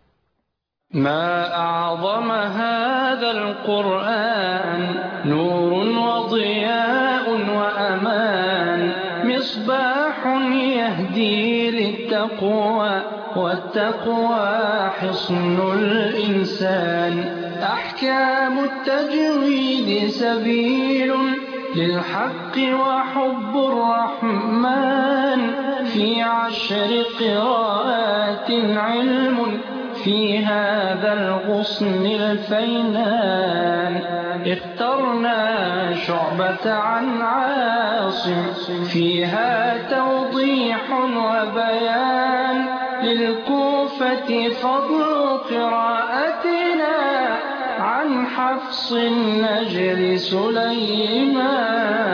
ما أعظم هذا القرآن نور وضياء وأمان مصباح يهدي للتقوى والتقوى حصن الإنسان. أحكام التجويد سبيل للحق وحب الرحمن في عشر قراءات علم في هذا الغصن الفينان اخترنا شعبة عن عاصم فيها توضيح وبيان للكوفة فضل قراءتنا عن حفص النجر سليمان.